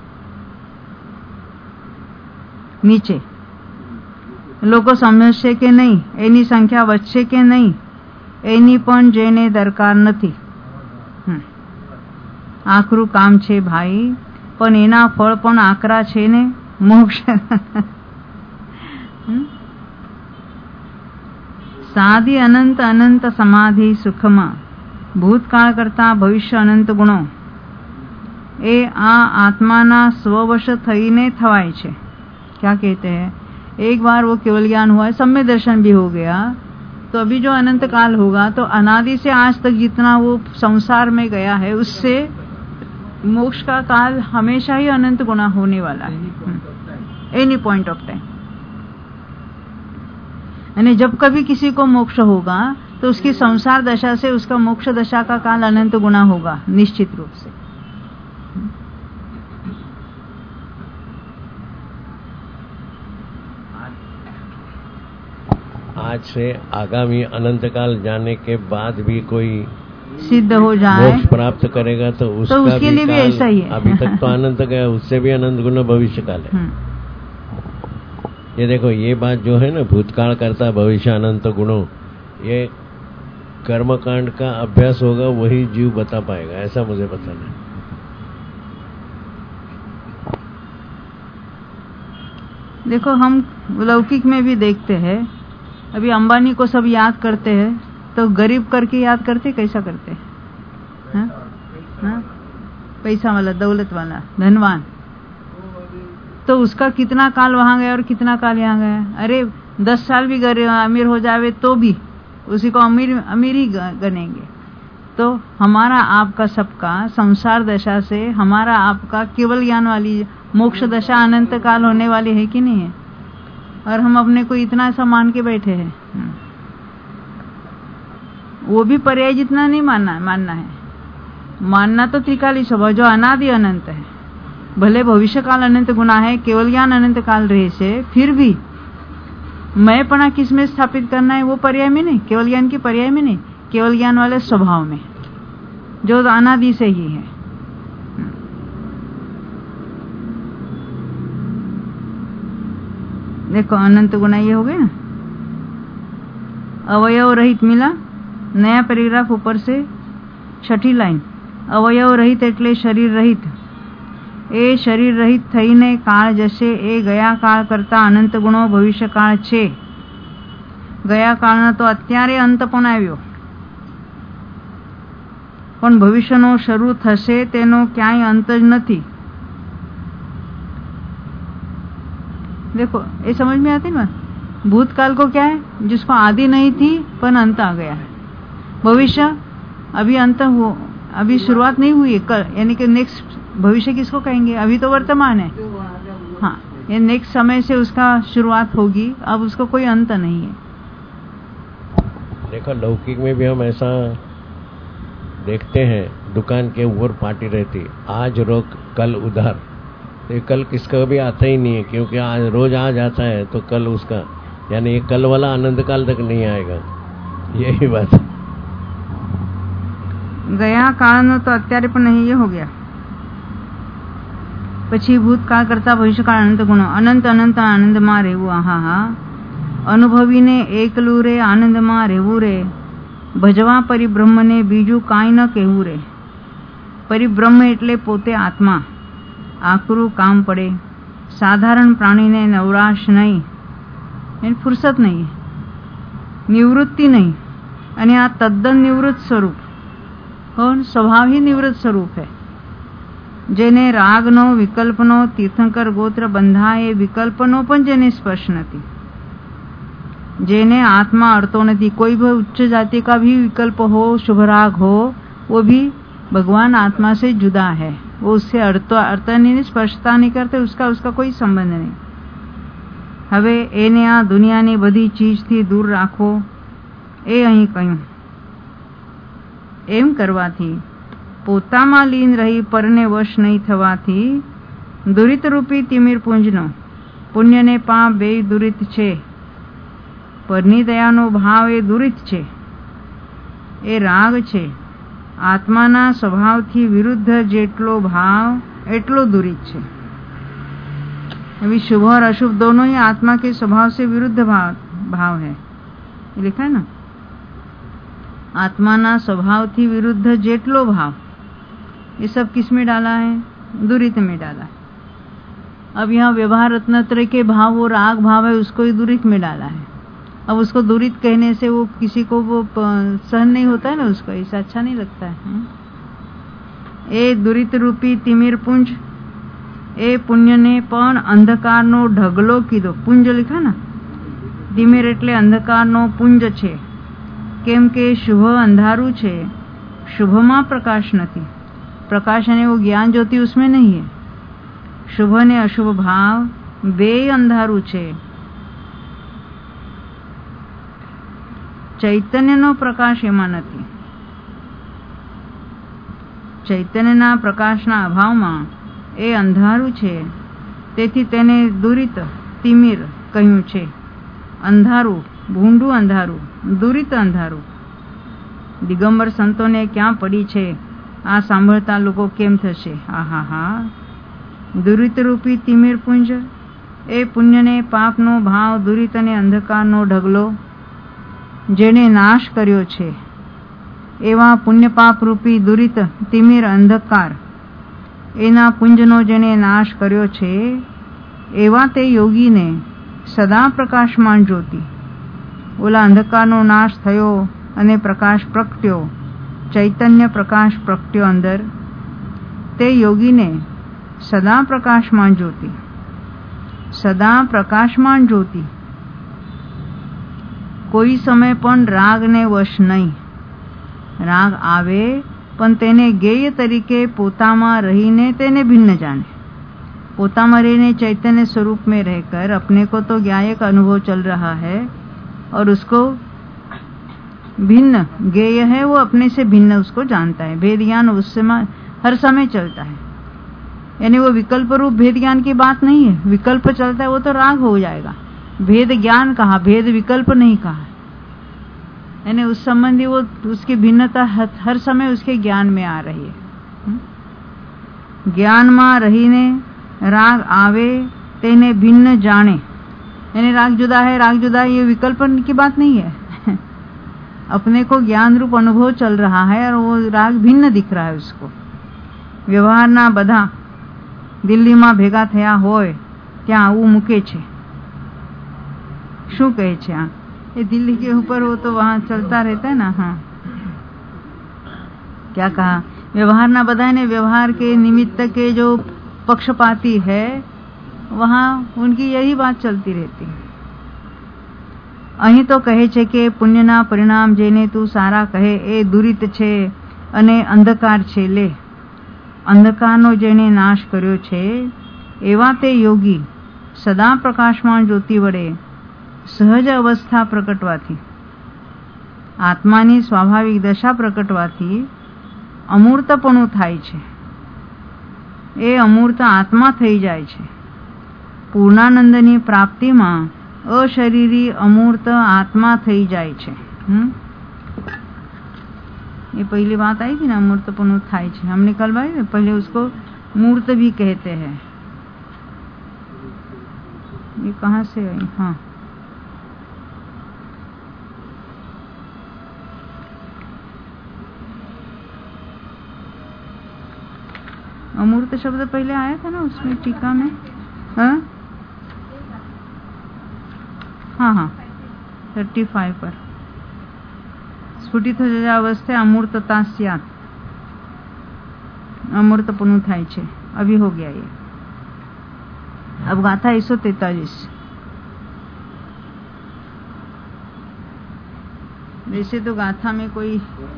नीचे લોકો સમજશે કે નહીં, એની સંખ્યા વધશે કે નહીં, એની પણ જેને દરકાર નથી. આકરું કામ છે ભાઈ, પણ એના ફળ પણ આકરા છે ને. મોક્ષ સાદી અનંત અનંત સમાધિ સુખમાં ભૂતકાળ કરતા ભવિષ્ય અનંત ગુણો એ આ આત્માના સ્વવશ થઈને થવાય છે. क्या कहते हैं, एक बार वो केवल ज्ञान हुआ, सम्य दर्शन भी हो गया, तो अभी जो अनंत काल होगा तो अनादि से आज तक जितना वो संसार में गया है उससे मोक्ष का काल हमेशा ही अनंत गुना होने वाला है. Any point of time. यानी जब कभी किसी को मोक्ष होगा तो उसकी संसार दशा से उसका मोक्ष दशा का काल अनंत गुना होगा निश्चित रूप से. आज से आगामी अनंत काल जाने के बाद भी कोई सिद्ध हो जाए, मोक्ष प्राप्त करेगा तो उसका तो उसके भी लिए भी काल, ऐसा ही है। अभी तक तो अनंत गया, उससे भी अनंत गुना भविष्य काल है। ये देखो, ये बात जो है ना, भूतकाल करता भविष्य अनंत गुणों, ये कर्मकांड का अभ्यास होगा वही जीव बता पाएगा, ऐसा मुझे पता नहीं। देखो, हम लौकिक में भी देखते हैं, अभी अंबानी को सब याद करते हैं, तो गरीब करके याद करते कैसा करते हैं? हाँ? हाँ? पैसा वाला, दौलत वाला, धनवान, तो उसका कितना काल वहां गया और कितना काल यहाँ गया। अरे दस साल भी गरीब अमीर हो जावे तो भी उसी को अमीर अमीर ही गनेंगे। तो हमारा आपका सबका संसार दशा से हमारा आपका केवल ज्ञान वाली मोक्ष दशा अनंत काल होने वाली है कि नहीं है? और हम अपने को इतना ऐसा मान के बैठे हैं। वो भी पर्याय जितना नहीं मानना मानना है, मानना तो त्रिकाली स्वभाव जो अनादि अनंत है। भले भविष्य काल अनंत गुना है, केवल ज्ञान अनंत काल रहे से, फिर भी मैंपना किस में स्थापित करना है? वो पर्याय में नहीं, केवल ज्ञान की पर्याय में नहीं, केवल ज्ञान वाले स्वभाव में जो अनादि से ही है। देखो, अनंत गुना ये हो गए ना। अवयव रहित मिला, नया पैराग्राफ ऊपर से छठी लाइन। अवयव रहित એટલે શરીર રહિત। એ શરીર રહિત થઈને કાળ જશે, એ ગયા કાળ કરતા અનંત ગુણો ભવિષ્ય કાળ છે। ગયા કાળનો તો અત્યારે અંત પણ આવ્યો, પણ ભવિષ્યનો શરૂ થશે તેનો ક્યાંય અંત જ નથી। देखो, ये समझ में आती ना। भूतकाल को क्या है? जिसको आदि नहीं थी पर अंत आ गया है। भविष्य अभी अंत हो, अभी शुरुआत नहीं हुई है, यानी कि नेक्स्ट भविष्य किसको कहेंगे? अभी तो वर्तमान है। हाँ, ये नेक्स्ट समय से उसका शुरुआत होगी, अब उसको कोई अंत नहीं है। देखो, लौकिक में भी हम ऐसा देखते हैं, दुकान के ऊपर पार्टी रहती, आज रोक कल उधार। तो कल किसका भी आता ही नहीं है, क्योंकि आज रोज आज आता है, तो कल उसका, यानी ये कल वाला अनंत काल तक नहीं आएगा। यही बात है। ગયા કાળનો તો અત્યારે પણ નહીં, એ हो गया। પછી ભૂતકાળ કરતા ભવિષ્યકાળ અનંત ગુણો, અનંત અનંત આનંદમાં રહેવું। આહા હા, અનુભવીને એકલું રે આનંદમાં રહેવું રે, ભજવા પરિબ્રહ્મને બીજું કાંઈ ન કહેવું રે। પરિબ્રહ્મ એટલે પોતે આત્મા। આકરું કામ પડે, સાધારણ પ્રાણીને નવરાશ નહીં, એની ફુરસત નહીં, નિવૃત્તિ નહીં, અને આ તદ્દન નિવૃત્ત સ્વરૂપ और स्वभाव ही निवृत्त स्वरूप है। जेने रागनो विकल्पनो तीर्थंकर गोत्र बंधा, ए विकल्पनो पण जेने स्पर्श नथी। जेने आत्मा अड़तो नहीं, कोई भी उच्च जाति का भी विकल्प हो, शुभ राग हो, वो भी भगवान आत्मा से जुदा है। वो उससे अड़ता अड़ता नहीं, स्पर्शता नहीं करते, उसका उसका कोई संबंध नहीं। हवे एने आ दुनियानी बधी चीज थी दूर राखो, ए अहीं कहूं। एम करवाथी पोतामां लीन रही परने वश नहीं थवाथी दुरित रूपी तिमिर पुंजनो पुण्य ने पाप बे दुरित छे। परनी दयानो भाव ए दुरित छे, ए राग छे। आत्माना स्वभावथी विरुद्ध जेटलो भाव एटलो दुरित छे। अभी शुभ और अशुभ दोनों ही आत्मा के स्वभाव से विरुद्ध भाव भाव है, लिखा है ना। आत्माना स्वभाव थी विरुद्ध जेटलो भाव, ये सब किस में डाला है? दुरित में डाला है। अब यहाँ व्यवहार रत्नत्रय के भाव, वो राग भाव है, उसको ही दुरित में डाला है। अब उसको दुरित कहने से वो किसी को वो सहन नहीं होता है ना, उसको ऐसा अच्छा नहीं लगता है। ए दुरित रूपी तिमिर पुंज, ए पुण्य ने पण अंधकार नो ढगलो कीधो। पुंज लिखा ना, तिमिर एटले अंधकार नो पुंज छे। केम के शुभ अंधारू छे, शुभमा प्रकाश नहीं। प्रकाश यानी वो ज्ञान ज्योति उसमें नहीं है। शुभ ने अशुभ भाव बे अंधारू छे। चैतन्यनो प्रकाश एमां नथी। चैतन्यना प्रकाशना अभावमां ए अंधारू छे, तेथी तेने दुरित तिमिर કહ્યું છે। અંધારું ભૂંડું અંધારું, દુરિત અંધારું. દિગંબર સંતોને ક્યાં પડી છે, આ સાંભળતા લોકો કેમ થશે? હા હા હા. દુરિત રૂપી તિમિર પુંજ, એ પુણ્યને પાપનો ભાવ, દુરિત અને અંધકારનો ઢગલો જેણે નાશ કર્યો છે, એવા પુણ્ય પાપ રૂપી દુરિત તિમિર અંધકાર, એના પુંજનો જેણે નાશ કર્યો છે, એવા તે યોગીને સદા પ્રકાશમાન જ્યોતિ. ઓલા અંધકારનો નાશ થયો અને પ્રકાશ પ્રગટ્યો, ચૈતન્ય પ્રકાશ પ્રગટ્યો અંદર. તે યોગીને સદા પ્રકાશમાન જ્યોતિ, સદા પ્રકાશમાન જ્યોતિ. કોઈ સમય પણ રાગને વશ નહીં. રાગ આવે પણ તેને જ્ઞેય તરીકે પોતામાં રહીને તેને भिन्न जाने. पोता रहने चैतन्य स्वरूप में रहकर अपने को तो ज्ञायक अनुभव चल रहा है और उसको भिन्न ज्ञेय है, वो अपने से भिन्न उसको जानता है. भेद ज्ञान उस समय हर समय चलता है, यानी वो विकल्प रूप भेद ज्ञान की बात नहीं है. विकल्प चलता है वो तो राग हो जाएगा. भेद ज्ञान कहा, भेद विकल्प नहीं कहा. यानी उस संबंधी वो उसकी भिन्नता हर समय उसके ज्ञान में आ रही है. ज्ञान में रहीने राग आवे तेने भिन्न जाने, यानी राग जुदा है, राग जुदा है, ये विकल्प की बात नहीं है. अपने को ज्ञान रूप अनुभव चल रहा है और वो राग भिन्न दिख रहा है उसको. व्यवहारना બધા દિલ્હીમાં ભેગા થયા હોય ત્યાં આવું મૂકે છે. શું કહે છે? આ ये दिल्ली के ऊपर हो तो वहाँ चलता रहता है ना. हाँ, क्या कहा? व्यवहार ना बधाए ने व्यवहार के निमित्त के जो पक्षपाती है वहाँ उनकी यही बात चलती रहती है. અહીં તો કહે છે કે પુણ્યના પરિણામ જેને તું સારા કહે એ દુરિત છે અને અંધકાર છે. લે, અંધકારનો જેણે નાશ કર્યો છે એવા તે યોગી સદા પ્રકાશમાન જ્યોતિ વડે સહજ અવસ્થા પ્રકટવાથી, આત્માની સ્વાભાવિક દશા પ્રકટવાથી અમૂર્તપણું થાય છે. એ અમૂર્ત આત્મા થઈ જાય છે. પૂર્ણાનંદની પ્રાપ્તિમાં અશરીરી અમૂર્ત आत्मा થઈ જાય છે. ये पहली बात आई थी ना, अमूर्तपणु થાય છે. हमने कल भाई पहले उसको मूर्त भी कहते हैं. ये कहाँ से आई? हाँ, अमूर्त शब्द पहले आया था ना उसमें टीका में. हाँ हाँ हाँ थर्टी फाइव पर स्फुटित अवस्था अमूर्तता स्यात्, अमूर्तपणु થાય છે. अभी हो गया ये. अब गाथा एक सौ तैतालीस. वैसे तो गाथा में कोई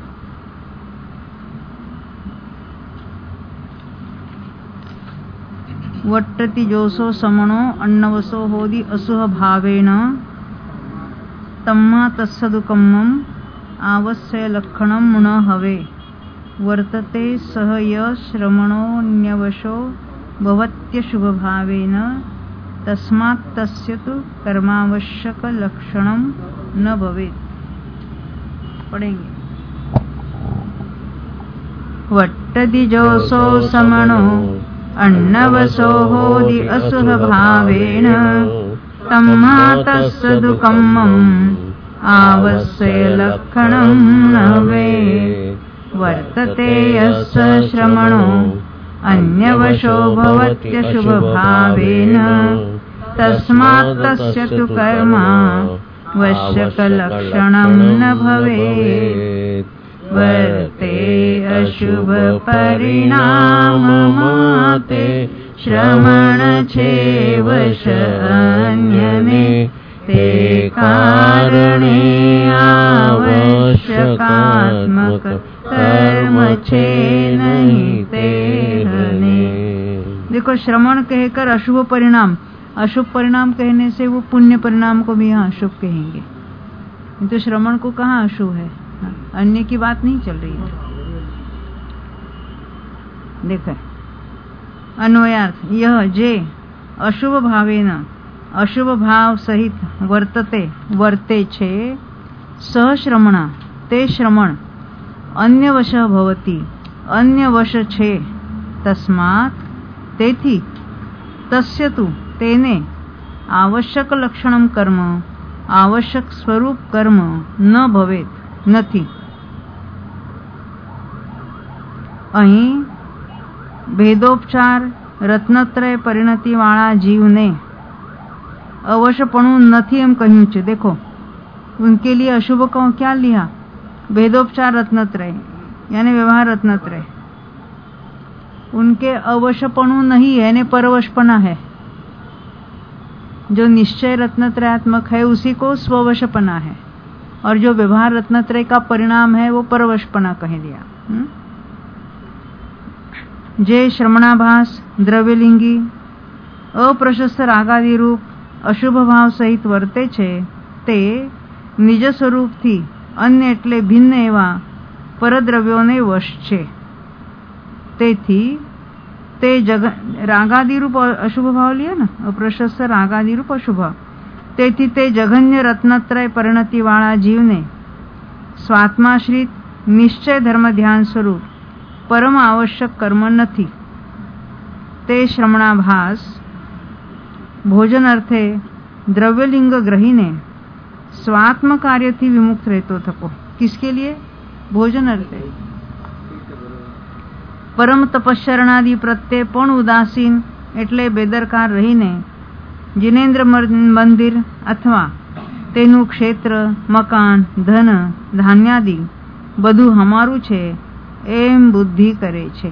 वट्टति जोसो समणो अन्नवसो होदि असुह भावेन तम्मा तत्सदुकम्मम आवश्य लक्षणम न हवे वर्तते सह य श्रमणोऽन्यवशो भवत्य शुभ भावेन तस्मात् तस्य तु कर्मावश्यक लक्षणम न भवेत्. पढ़ेंगे. वट्टति जोसो समणो अन्नवसो होदि असुह भावेन तम्मा तत्सदुकम्मम आवश्य लक्षणं न वेत् वर्तते यस्य श्रमणो अन्यवशो भवत्य शुभ भावेन तस्मात् तस्य तु कर्मा वश्यक लक्षणं न भवेत्. वर्ते अशुभ परिणाममाते श्रमण छे वश अन्यने ते कारणे आवश्यकात्मक कर्म छे नहीं तेहने. देखो, श्रमण कहकर अशुभ परिणाम, अशुभ परिणाम कहने से वो पुण्य परिणाम को भी यहाँ अशुभ कहेंगे. तो श्रमण को कहाँ अशुभ है? अन्य की बात नहीं चल रही है. देखो अन्वयार्थ, यह जे अशुभ भावेन અશુભ ભાવ સહિત વર્તતે વર્તે છે સહશ્રમણા તે શ્રમણ અન્યવશ ભવતી અન્યવશ છે તસ્માત તેથી તસ્ય તુ તેને આવશ્યક લક્ષણમ કર્મ આવશ્યક સ્વરૂપ કર્મ ન ભવેત નથી. અહીં ભેદોપચાર રત્નત્રય પરિણતિવાળા જીવને अवश्यपणु नहीं एम कहूँ छे. देखो उनके लिए अशुभ को क्या लिया? भेदोपचार रत्नत्रय यानी व्यवहार रत्नत्रय. उनके अवश्यपणु नहीं है ने परवशपना है. जो निश्चय रत्नत्रयात्मक है उसी को स्ववशपना है और जो व्यवहार रत्नत्रय का परिणाम है वो परवशपना कह दिया. जे श्रमणाभास द्रव्यलिंगी अप्रशस्त रागादि रूप अशुभ भाव सहित वर्ते छे ते निज स्वरूप थी अन्य एटले भिन्न एवा परद्रव्योने वश छे. तेथी ते जग रागादि रूप अशुभ भाव लिया ना अप्रशस्त रागादि रूप अशुभ तेथी ते जघन्य रत्नत्रय परिणति वाला जीवने स्वात्माश्रित निश्चय धर्म ध्यान स्वरूप परम आवश्यक कर्म नहीं. ते श्रमणाभास भोजन अर्थे द्रव्यलिंग ग्रहीने स्वात्म कार्य थी विमुक्त रहतो थको. किसके लिए? भोजन अर्थे. परम तपश्चरणादि प्रत्ये पण उदासीन एटले बेदरकार रहीने जिनेन्द्र मंदिर अथवा तेनु क्षेत्र मकान धन धान्यादि बधु हमारू छे एम बुद्धि करे छे.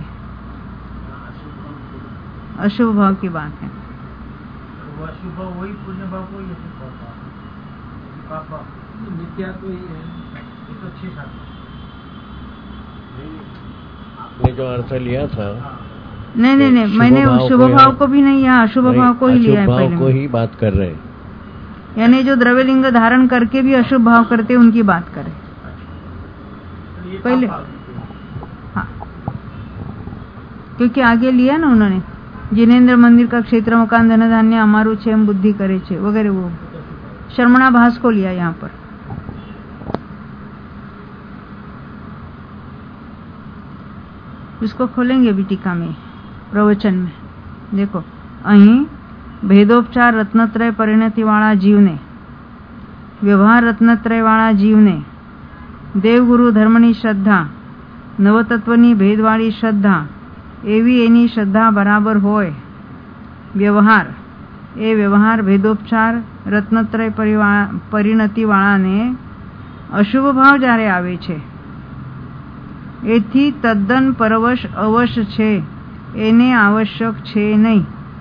अशुभ भाव की बात है. अशुभ भाव वही पुण्य भाव को ही अशुभ भाव का पाप मिथ्या तो ही है. ये तो छह सात आपने जो अर्थ लिया था नहीं नहीं नहीं मैंने शुभ भाव को भी नहीं यहाँ अशुभ भाव को ही लिया है. भाव को ही बात कर रहे हैं यानी जो द्रव्यलिंग धारण करके भी अशुभ भाव करते उनकी बात करें पहले. हाँ क्योंकि आगे लिया ना उन्होंने जिनेन्द्र मंदिर का क्षेत्र मकान धन धान्य अमारू छे हम बुद्धि करे छे वगैरह वो शर्मणाभास को लिया यहाँ पर. इसको खोलेंगे भी टीका में प्रवचन में. देखो अहीं भेदोपचार रत्नत्रय परिणति वाला जीव ने व्यवहार रत्नत्रय वाला जीव ने देवगुरु धर्मनी श्रद्धा नवतत्वनी भेदवाળી श्रद्धा एवी एनी श्रद्धा बराबर होय. व्यवहार ए व्यवहार भेदोपचार रत्नत्रय परिणति वाला ने अशुभ भाव जारे आवे छे एथी तद्दन परवश अवश्य छे एने आवश्यक छे नहीं.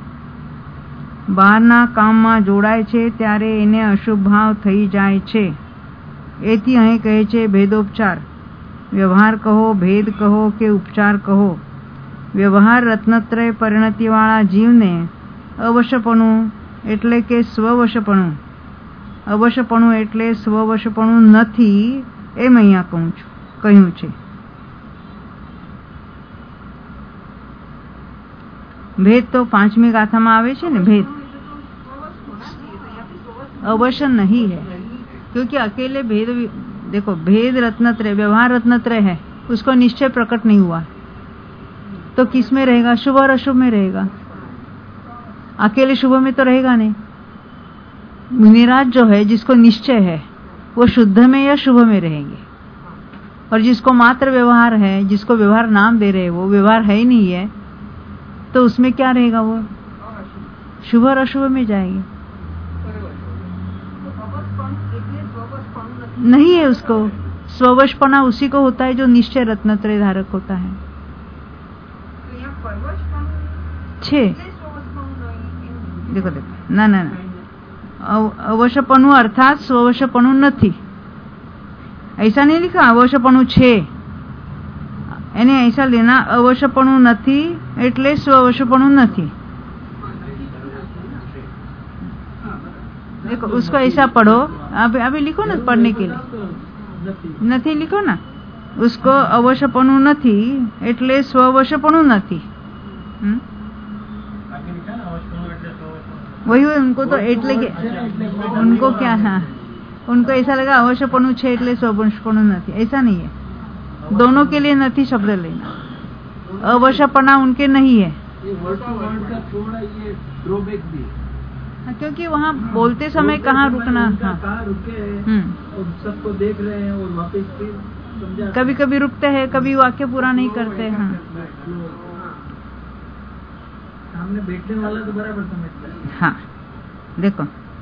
बहारना काम में जोड़ाय छे त्यारे एने अशुभ भाव थई जाय छे. एथी अहीं कहे छे भेदोपचार. व्यवहार कहो भेद कहो के उपचार कहो व्यवहार रत्नत्रय परिणति वाला जीव ने अवश्यपणु एटले के स्ववशपणु अवश्यपणु एटले स्ववशपणु नहीं एम अहींया कहूं छुं कह्युं छे. भेद तो पांचमी गाथा में आवे छे ने. भेद अवश्य नहीं है क्योंकि अकेले भेद देखो भेद रत्नत्रय व्यवहार रत्नत्रय है उसको निश्चय प्रकट नहीं हुआ तो किस में रहेगा? शुभ और अशुभ में रहेगा. अकेले शुभ में तो रहेगा नहीं. मुनिराज जो है जिसको निश्चय है वो शुद्ध में या शुभ में रहेंगे और जिसको मात्र व्यवहार है जिसको व्यवहार नाम दे रहे वो व्यवहार है ही नहीं है तो उसमें क्या रहेगा? वो शुभ और अशुभ में जाएंगे. नहीं है उसको. स्ववशपना उसी को होता है जो निश्चय रत्नत्रय धारक होता है. छे देखो देखो ना ना ना अवश्यपणु अर्थात स्ववशपणु नहीं. ऐसा नहीं लिखा अवश्यपणु छे एने ऐसा लेना अवश्यपणु नहीं एटले स्ववशपणु नहीं. देखो उसको ऐसा पढ़ो. अभी अभी लिखो ना पढ़ने के लिए नहीं लिखो ना. उसको अवश्यपणु नहीं एटले स्ववशपणु नहीं. वही उनको तो एटले के उनको क्या हाँ उनको ऐसा लगा अवश्यपणु छे એટલે स्ववंशपणु नहीं, ऐसा नहीं है। दोनों के लिए नहीं शब्द लेना, अवश्यपना उनके नहीं है। हाँ, क्योंकि वहाँ बोलते समय कहाँ रुकना, हाँ कहाँ रुके हम्म और सबको देख रहे हैं और वापस फिर समझा कभी कभी रुकते हैं, कभी वाक्य पूरा नहीं करते हैं। हाँ सामने बैठने वाला तो बराबर समझता है। हाँ देखो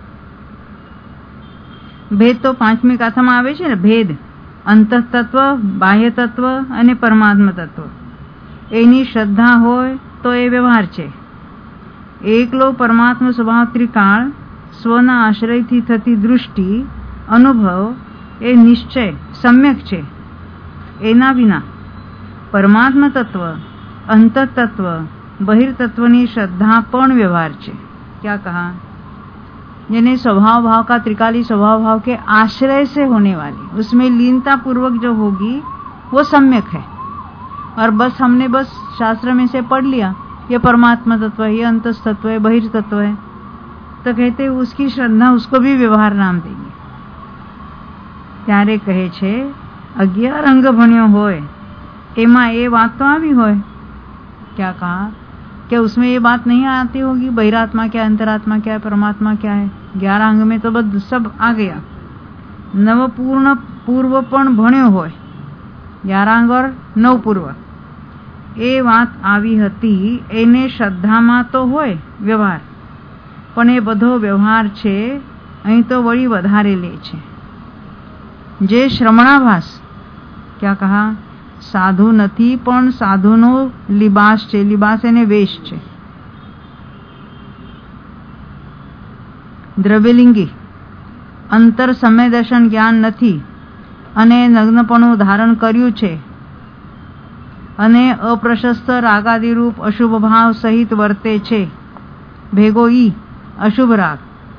ભેદ તો પાંચમી કથામાં આવે છે ને, ભેદ અંતઃતત્વ, બાહ્ય તત્વ અને પરમાત્મા તત્વ. એની શ્રદ્ધા હોય તો એ વ્યવહાર છે. એકલો પરમાત્મા સ્વભાવ ત્રિકાળ, સ્વના આશ્રયથી થતી દૃષ્ટિ, અનુભવ એ નિશ્ચય સમ્યક છે. એના વિના પરમાત્મા તત્વ, અંતઃતત્વ, બહિર્તત્વની શ્રદ્धा પણ व्यवहार છે. क्या कहा? यानी स्वभाव भाव का त्रिकाली स्वभाव भाव के आश्रय से होने वाली, उसमें लीनता पूर्वक जो होगी वो सम्यक है. और बस हमने बस शास्त्र में से पढ़ लिया ये परमात्मा तत्व है, ये अंतस्तत्व है, बहिर्तत्व है, तो कहते उसकी श्रद्धा उसको भी व्यवहार नाम देंगे. ત્યારે કહે છે અગિયાર અંગ ભણ્યો હોય એમાં એ વાત તો આવી હોય. क्या कहा? क्या उसमें ये बात नहीं आती होगी बहिरात्मा क्या, अंतरात्मा क्या है, परमात्मा क्या है? ग्यारह अंग में तो बस सब आ गया. नवपूर्ण पूर्व पण भण्यो होय, ग्यारह अंग और नव पूर्व ए बात आवी हती. एने श्रद्धामां तो होय व्यवहार, पण ए बधो व्यवहार छे अहीं तो वળી વધારે લે છે. जे श्रमणाभास, क्या कहा? साधु નથી પણ સાધુનો લિબાસ છે. લિબાસ એને વેશ છે. દ્રવ્યલિંગી, અંતર સમય દર્શન જ્ઞાન નથી અને નગ્નપણું ધારણ કર્યું છે અને અપ્રશસ્ત રાગાદિરૂપ અશુભ ભાવ સહિત વર્તે છે. ભેગો ઈ અશુભ રાગ,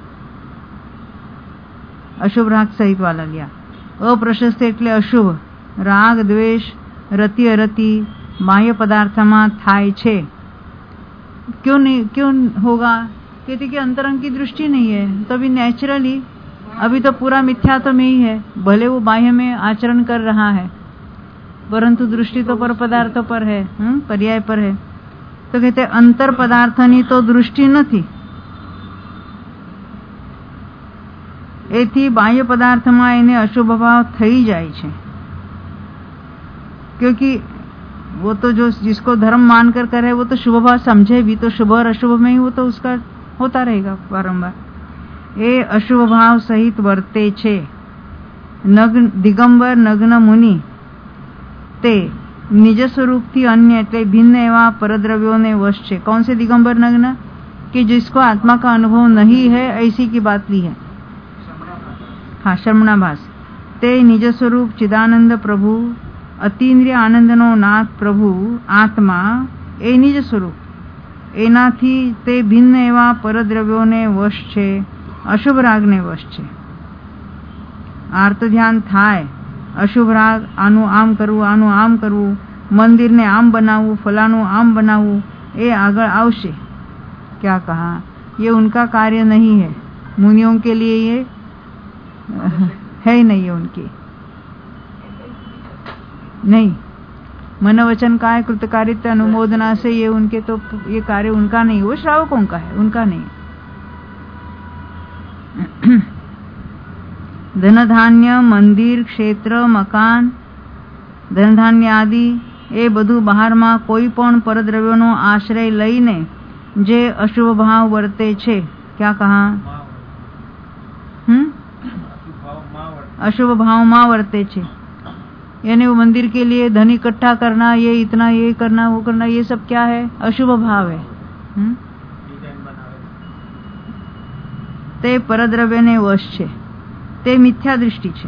અશુભ રાગ સહિત વાલા લ્યા. અપ્રશસ્ત એટલે અશુભ રાગ, દ્વેષ, रति अरति बाह्य पदार्थમાં થાય છે. क्यों नहीं, क्यों होगा? कहते कि अंतरंग की दृष्टि नहीं है तो अभी नेचुरली अभी तो पूरा मिथ्या तो में ही है. भले वो बाह्य में आचरण कर रहा है परंतु दृष्टि तो पर पदार्थों पर है, हम्म पर्याय पर है. तो कहते अंतर पदार्थनी तो दृष्टि નથી, एथी बाह्य पदार्थમાં એને अशुभ भाव થઈ જાય છે. क्योंकि वो तो जो जिसको धर्म मानकर करे वो तो शुभ भाव समझे भी, तो शुभ और अशुभ में ही वो तो उसका होता रहेगा बारंबार. ए अशुभ भाव सहित वर्ते छे. नग्न दिगंबर नग्न मुनि ते निज स्वरूप थी अन्य એટલે भिन्न एवं परद्रव्यों वश छे. कौन से दिगंबर नग्न? कि जिसको आत्मा का अनुभव नहीं है ऐसी की बात ली है. हाँ, शर्मणाभास. ते निज स्वरूप चिदानंद प्रभु, અતિન્દ્રિય આનંદનો નાથ પ્રભુ આત્મા એ નિજ સ્વરૂપ, એનાથી તે ભિન્ન એવા પરદ્રવ્યોને વશ છે, અશુભ રાગને વશ છે. આર્ત ધ્યાન થાય, અશુભ રાગ આનું આમ કરવું, આનું આમ કરવું, મંદિરને આમ બનાવવું, ફલાનું આમ બનાવવું, એ આગળ આવશે. क्या कहा? ये उनका कार्य नहीं है. मुनियों के लिए ये है ही नहीं है, उनकी नहीं. मन वचन काय कृतकारित्व अनुमोदना से ये उनके तो ये कार्य उनका नहीं, वो श्रावकों का है, उनका नहीं. धन धान्य, मंदिर, क्षेत्र, मकान, धन धान्य आदि એ બધું બહારમાં કોઈ પણ પરદ્રવ્યોનો આશ્રય લઈને જે અશુભ ભાવ વર્તે છે. क्या कहा? हम्म अशुभ भावમાં વર્તે છે. यानी वो मंदिर के लिए धन इकट्ठा करना, ये इतना ये करना वो करना, ये सब क्या है? अशुभ भाव है. हम्म ते परद्रव्यने वश છે, તે મિથ્યા દૃષ્ટિ છે.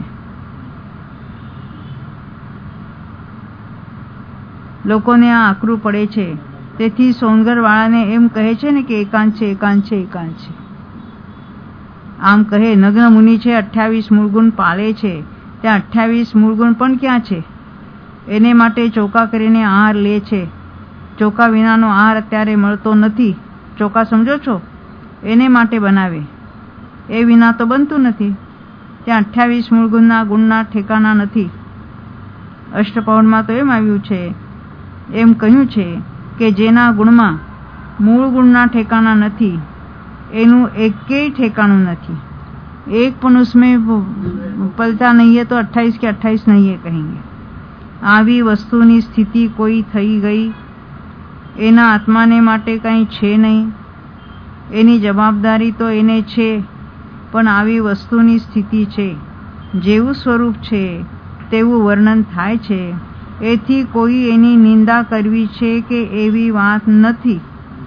લોકોને આ આકરું પડે છે, તેથી સોનગરવાળાને એમ કહે છે ને કે એકાંત છે, એકાંત છે, એકાંત છે. આમ કહે. નગ્ન મુનિ છે, અઠ્યાવીસ મૂળગુણ પાળે છે. ત્યાં અઠ્યાવીસ મૂળગુણ પણ ક્યાં છે? એને માટે ચોકા કરીને આહાર લે છે. ચોકા વિનાનો આહાર અત્યારે મળતો નથી. ચોકા સમજો છો? એને માટે બનાવે, એ વિના તો બનતું નથી. ત્યાં અઠ્યાવીસ મૂળ ગુણના ગુણના ઠેકાણા નથી. અષ્ટપૌરમાં તો એમ આવ્યું છે, એમ કહ્યું છે કે જેના ગુણમાં મૂળ ગુણના ઠેકાણા નથી એનું એકેય ઠેકાણું નથી. एक पण उसमें पलता नहीं है तो अट्ठाईस के अट्ठाईस नहीं है कहेंगे. આવી વસ્તુની સ્થિતિ કોઈ થઈ ગઈ, એના આત્માને માટે કંઈ છે નહીં. એની જવાબદારી તો એને છે, પણ આવી વસ્તુની સ્થિતિ છે. જેવું સ્વરૂપ છે તેવું વર્ણન થાય છે. એથી કોઈ એની નિંદા કરવી છે કે એવી વાત નથી.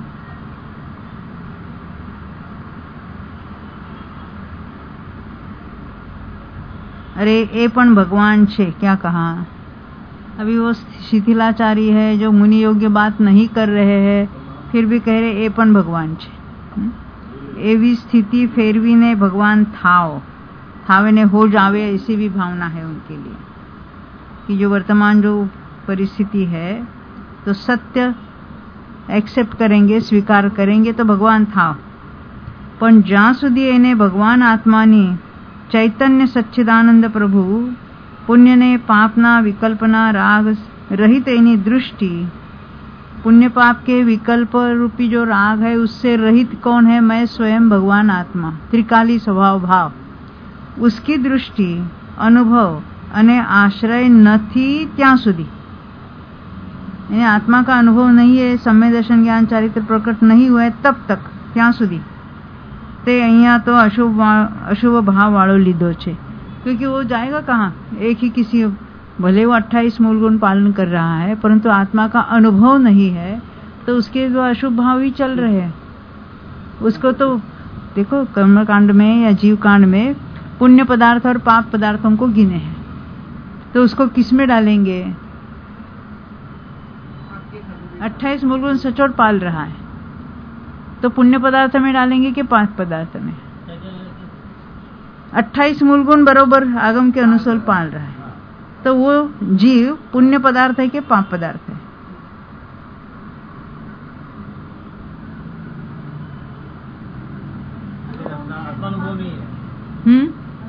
अरे ये पण भगवान छे, क्या कहा. अभी वो शिथिलाचारी है जो मुनि योग्य बात नहीं कर रहे हैं, फिर भी कह रहे ये पण भगवान छे. एवी स्थिति फेरवीने भगवान थाओ, थावे ने हो जावे, ऐसी भी भावना है उनके लिए कि जो वर्तमान जो परिस्थिति है तो सत्य एक्सेप्ट करेंगे, स्वीकार करेंगे तो भगवान थाओ. पण ज्यां सुधी एने भगवान आत्मानी चैतन्य सच्चिदानंद प्रभु पुण्य ने पापना विकल्पना राग रहित एनी दृष्टि, पुण्य पाप के विकल्प रूपी जो राग है उससे रहित कौन है, मैं स्वयं भगवान आत्मा, त्रिकाली स्वभाव भाव, उसकी दृष्टि अनुभव अने आश्रय નથી ત્યાં સુધી, यानी आत्मा का अनुभव नहीं है, सम्य दर्शन ज्ञान चारित्र प्रकट नहीं हुआ है तब तक, ત્યાં સુધી ते अहिया तो अशुभ अशुभ भाव वालों लीधो छे. क्योंकि वो जाएगा कहाँ. एक ही किसी, भले वो अट्ठाईस मूल गुण पालन कर रहा है परंतु आत्मा का अनुभव नहीं है तो उसके जो अशुभ भाव ही चल रहे हैं. उसको तो देखो कर्मकांड में या जीव कांड में पुण्य पदार्थ और पाप पदार्थों को गिने हैं, तो उसको किस में डालेंगे. अट्ठाईस मूल गुण सचोट पाल रहा है तो पुण्य पदार्थ में डालेंगे कि पाप पदार्थ में. अट्ठाईस मूल गुण बरोबर आगम के अनुसार पाल रहा है तो वो जीव पुण्य पदार्थ है कि पाप पदार्थ है. हम्म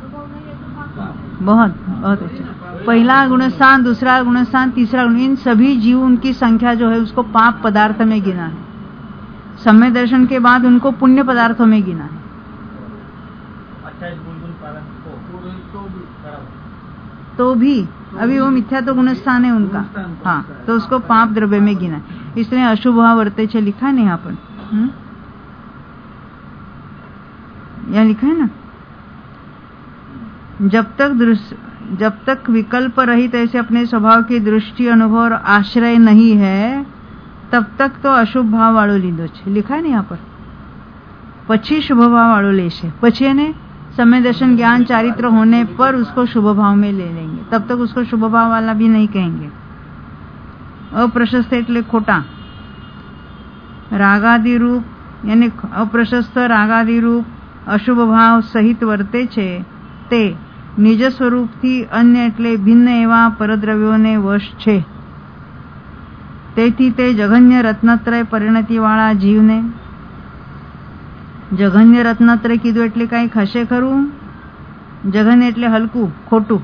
बहुत बहुत अच्छा. पहला गुणस्थान, दूसरा गुणस्थान, तीसरा गुण, इन सभी जीव उनकी संख्या जो है उसको पाप पदार्थ में गिना है. सम्य दर्शन के बाद उनको पुण्य पदार्थों में गिना है. तो भी अभी वो मिथ्या तो गुणस्थान है उनका, हाँ, तो उसको पाप द्रव्य में गिना है. इसलिए अशुभ वर्ते छे लिखा है ना यहाँ पर, यहाँ लिखा है ना, जब तक दृश्य जब तक विकल्प रहित ऐसे अपने स्वभाव की दृष्टि अनुभव और आश्रय नहीं है तब तक तो अशुभ भाव वालों लीधो छे. लिखा है ना यहाँ पर. पछी शुभ भाव वालों लेशे, पछी एने समय दर्शन ज्ञान चारित्र होने पर उसको शुभ भाव में ले लेंगे, तब तक उसको शुभ भाव वाला भी नहीं कहेंगे. अप्रशस्त एटले खोटा, रागादि रूप यानी अप्रशस्त रागादि रूप अशुभ भाव सहित वर्ते छे ते निज स्वरूपथी अन्य એટલે ભિન્ન એવા પરદ્રવ્યોને વશ છે. તેથી તે જઘન્ય રત્નત્રય પરિણતિવાળા જીવને, જઘન્ય રત્નત્રય કીધું એટલે કાંઈ ખસે ખરું. જઘન્ય એટલે હલકું, ખોટું.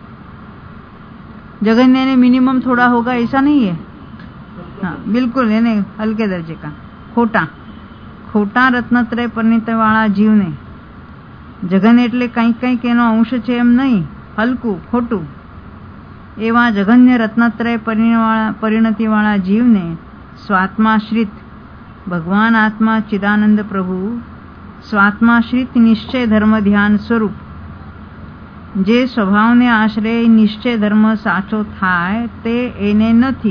जघन्य ने मिनिमम थोड़ा होगा ऐसा नहीं है, हाँ बिल्कुल यानी हल्के दर्जे का. खोटा खोटा रत्नत्रय परिणत वाला जीव ने जघन्य એટલે કંઈક કંઈક એનો અંશ છે એમ નહીં, હલકું ખોટું એવા જઘન્ય રત્નત્રય પરિણતિ વાળા જીવને સ્વાત્માશ્રિત ભગવાન આત્મા ચિદાનંદ પ્રભુ સ્વાત્માશ્રિત નિશ્ચય ધર્મ ધ્યાન સ્વરૂપ જે સ્વભાવને આશ્રય નિશ્ચય ધર્મ સાચો થાય તે એને નથી.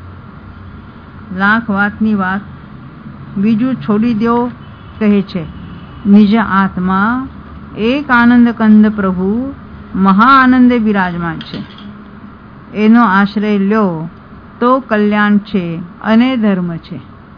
લાખ વાતની વાત બીજું છોડી દો કહે છે. નિજ આત્મા એક આનંદ કંદ પ્રભુ મહા આનંદે બિરાજમાન છે, એનો આશ્રય લ્યો તો કલ્યાણ છે અને ધર્મ છે.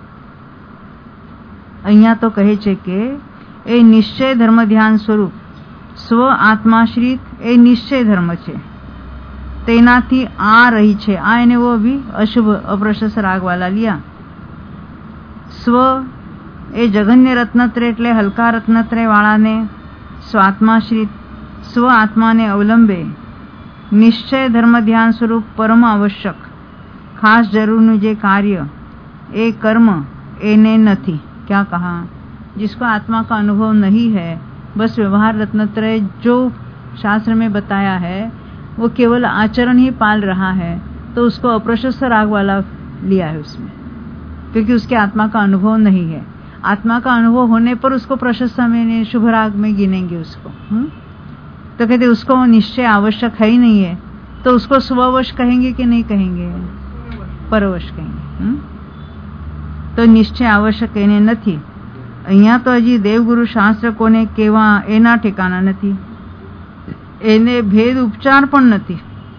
અહીંયા તો કહે છે કે એ નિશ્ચય ધર્મ ધ્યાન સ્વરૂપ સ્વ આત્માશ્રિત એ નિશ્ચય ધર્મ છે, તેનાથી આ રહી છે. આ એને वो भी अशुभ अप्रशस्त राग वाला लिया. स्व એ જગન્ય રત્નત્રય એટલે હલકા રત્નત્રય વાળાને સ્વાત્માશ્રિત સ્વ આત્માને અવલંબે નિશ્ચય ધર્મ ધ્યાન સ્વરૂપ પરમ આવશ્યક ખાસ જરૂરનું જે કાર્ય એ કર્મ એને નથી. क्या कहा? जिसको आत्मा का अनुभव नहीं है, बस व्यवहार रत्नत्रय जो शास्त्र में बताया है वो केवल आचरण ही पाल रहा है, तो उसको अप्रशस्त राग वाला लिया है उसमें, क्योंकि उसके आत्मा का अनुभव नहीं है. आत्मा का अनुभव होने पर उसको प्रशस्त में शुभ राग में गिनेंगे उसको. हुँ? तो कहते उसको निश्चय आवश्यक है ही नहीं है, तो उसको स्ववश कहेंगे कि नहीं कहेंगे? परवश कहेंगे. हुँ? तो निश्चय आवश्यक એને નથી. અહીંયા તો હજી દેવગુરુ શાસ્ત્ર કોને કેવા એના ઠેકાણા નથી. એને ભેદ ઉપચાર પણ નથી.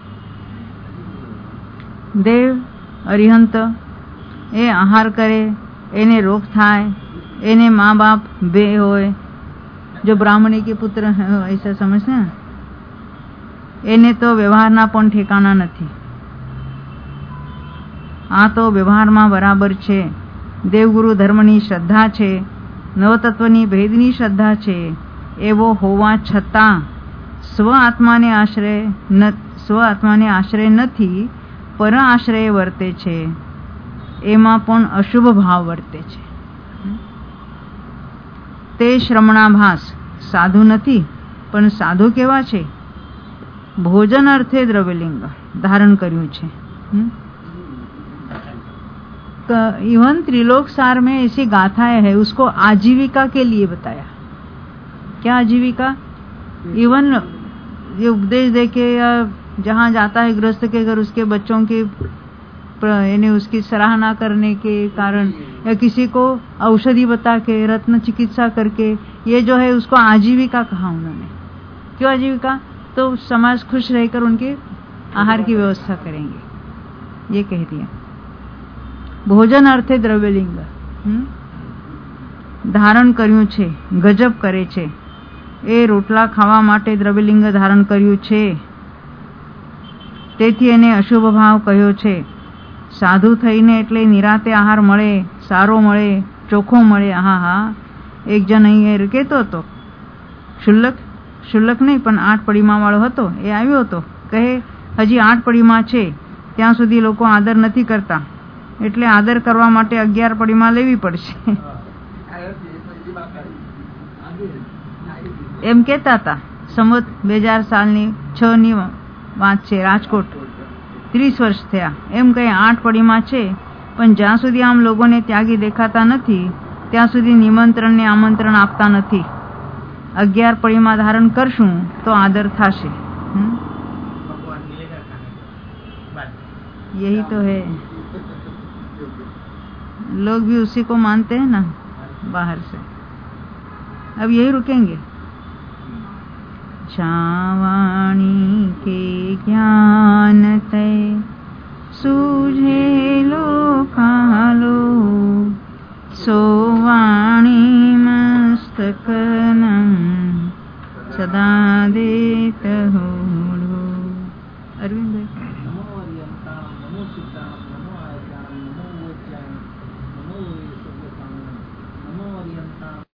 દેવ અરિહંત એ આહાર કરે, એને રોગ થાય, એને મા બાપ બે હોય, જો બ્રાહ્મણી કે પુત્ર ऐसा समझते हैं, એને તો વ્યવહારના પણ ઠેકાણા નથી. આ તો વ્યવહારમાં બરાબર છે. દેવગુરુ ધર્મની શ્રદ્ધા છે, નવતત્વની ભેદની શ્રદ્ધા છે, એવો હોવા છતાં સ્વ આત્માને આશ્રય ન સ્વ આત્માને આશ્રય નથી, પર આશ્રય વર્તે છે. એમાં પણ અશુભ ભાવ વર્તે છે. તે શ્રમણાભાસ સાધુ નથી, પણ સાધુ કેવા છે? ભોજન અર્થે દ્રવ્યલિંગ ધારણ કર્યું છે. इवन त्रिलोक सार में ऐसी गाथाएं है, उसको आजीविका के लिए बताया. क्या आजीविका? इवन ये उपदेश देके या जहाँ जाता है गृहस्थ के घर, उसके बच्चों की यानी उसकी सराहना करने के कारण, या किसी को औषधि बता के रत्न चिकित्सा करके, ये जो है उसको आजीविका कहा उन्होंने. क्यों आजीविका? तो समाज खुश रहकर उनके आहार की व्यवस्था करेंगे, ये कह दिया. ભોજન અર્થે દ્રવ્યલિંગ ધારણ કર્યું છે, ગજબ કરે છે. એ રોટલા ખાવા માટે દ્રવ્યલિંગ ધારણ કર્યું છે, તેથી એને અશુભ ભાવ કહ્યો છે. સાધુ થઈને એટલે નિરાતે આહાર મળે, સારો મળે, ચોખ્ખો મળે. હા હા એક જણ અહીં કહેતો હતો, શુલ્લક શુલ્લક નહીં પણ આઠ પડીમાં વાળો હતો, એ આવ્યો હતો, કહે હજી આઠ પડીમાં છે ત્યાં સુધી લોકો આદર નથી કરતા, એટલે આદર કરવા માટે અગિયાર પડીમાં લેવી પડશે એમ કહેતા હતા. સંવત બે હજાર સાલની છ ની વાત છે. રાજકોટ ત્રીસ વર્ષ થયા. એમ કહે આઠ પડીમાં છે, પણ જ્યાં સુધી આમ લોકોને ત્યાગી દેખાતા નથી ત્યાં સુધી નિમંત્રણ ને આમંત્રણ આપતા નથી. અગિયાર પડીમાં ધારણ કરશું તો આદર થશે. यही तो है, लोग भी उसी को मानते हैं ना बाहर से. अब यही रुकेंगे. छावाणी के ज्ञान तय सूझे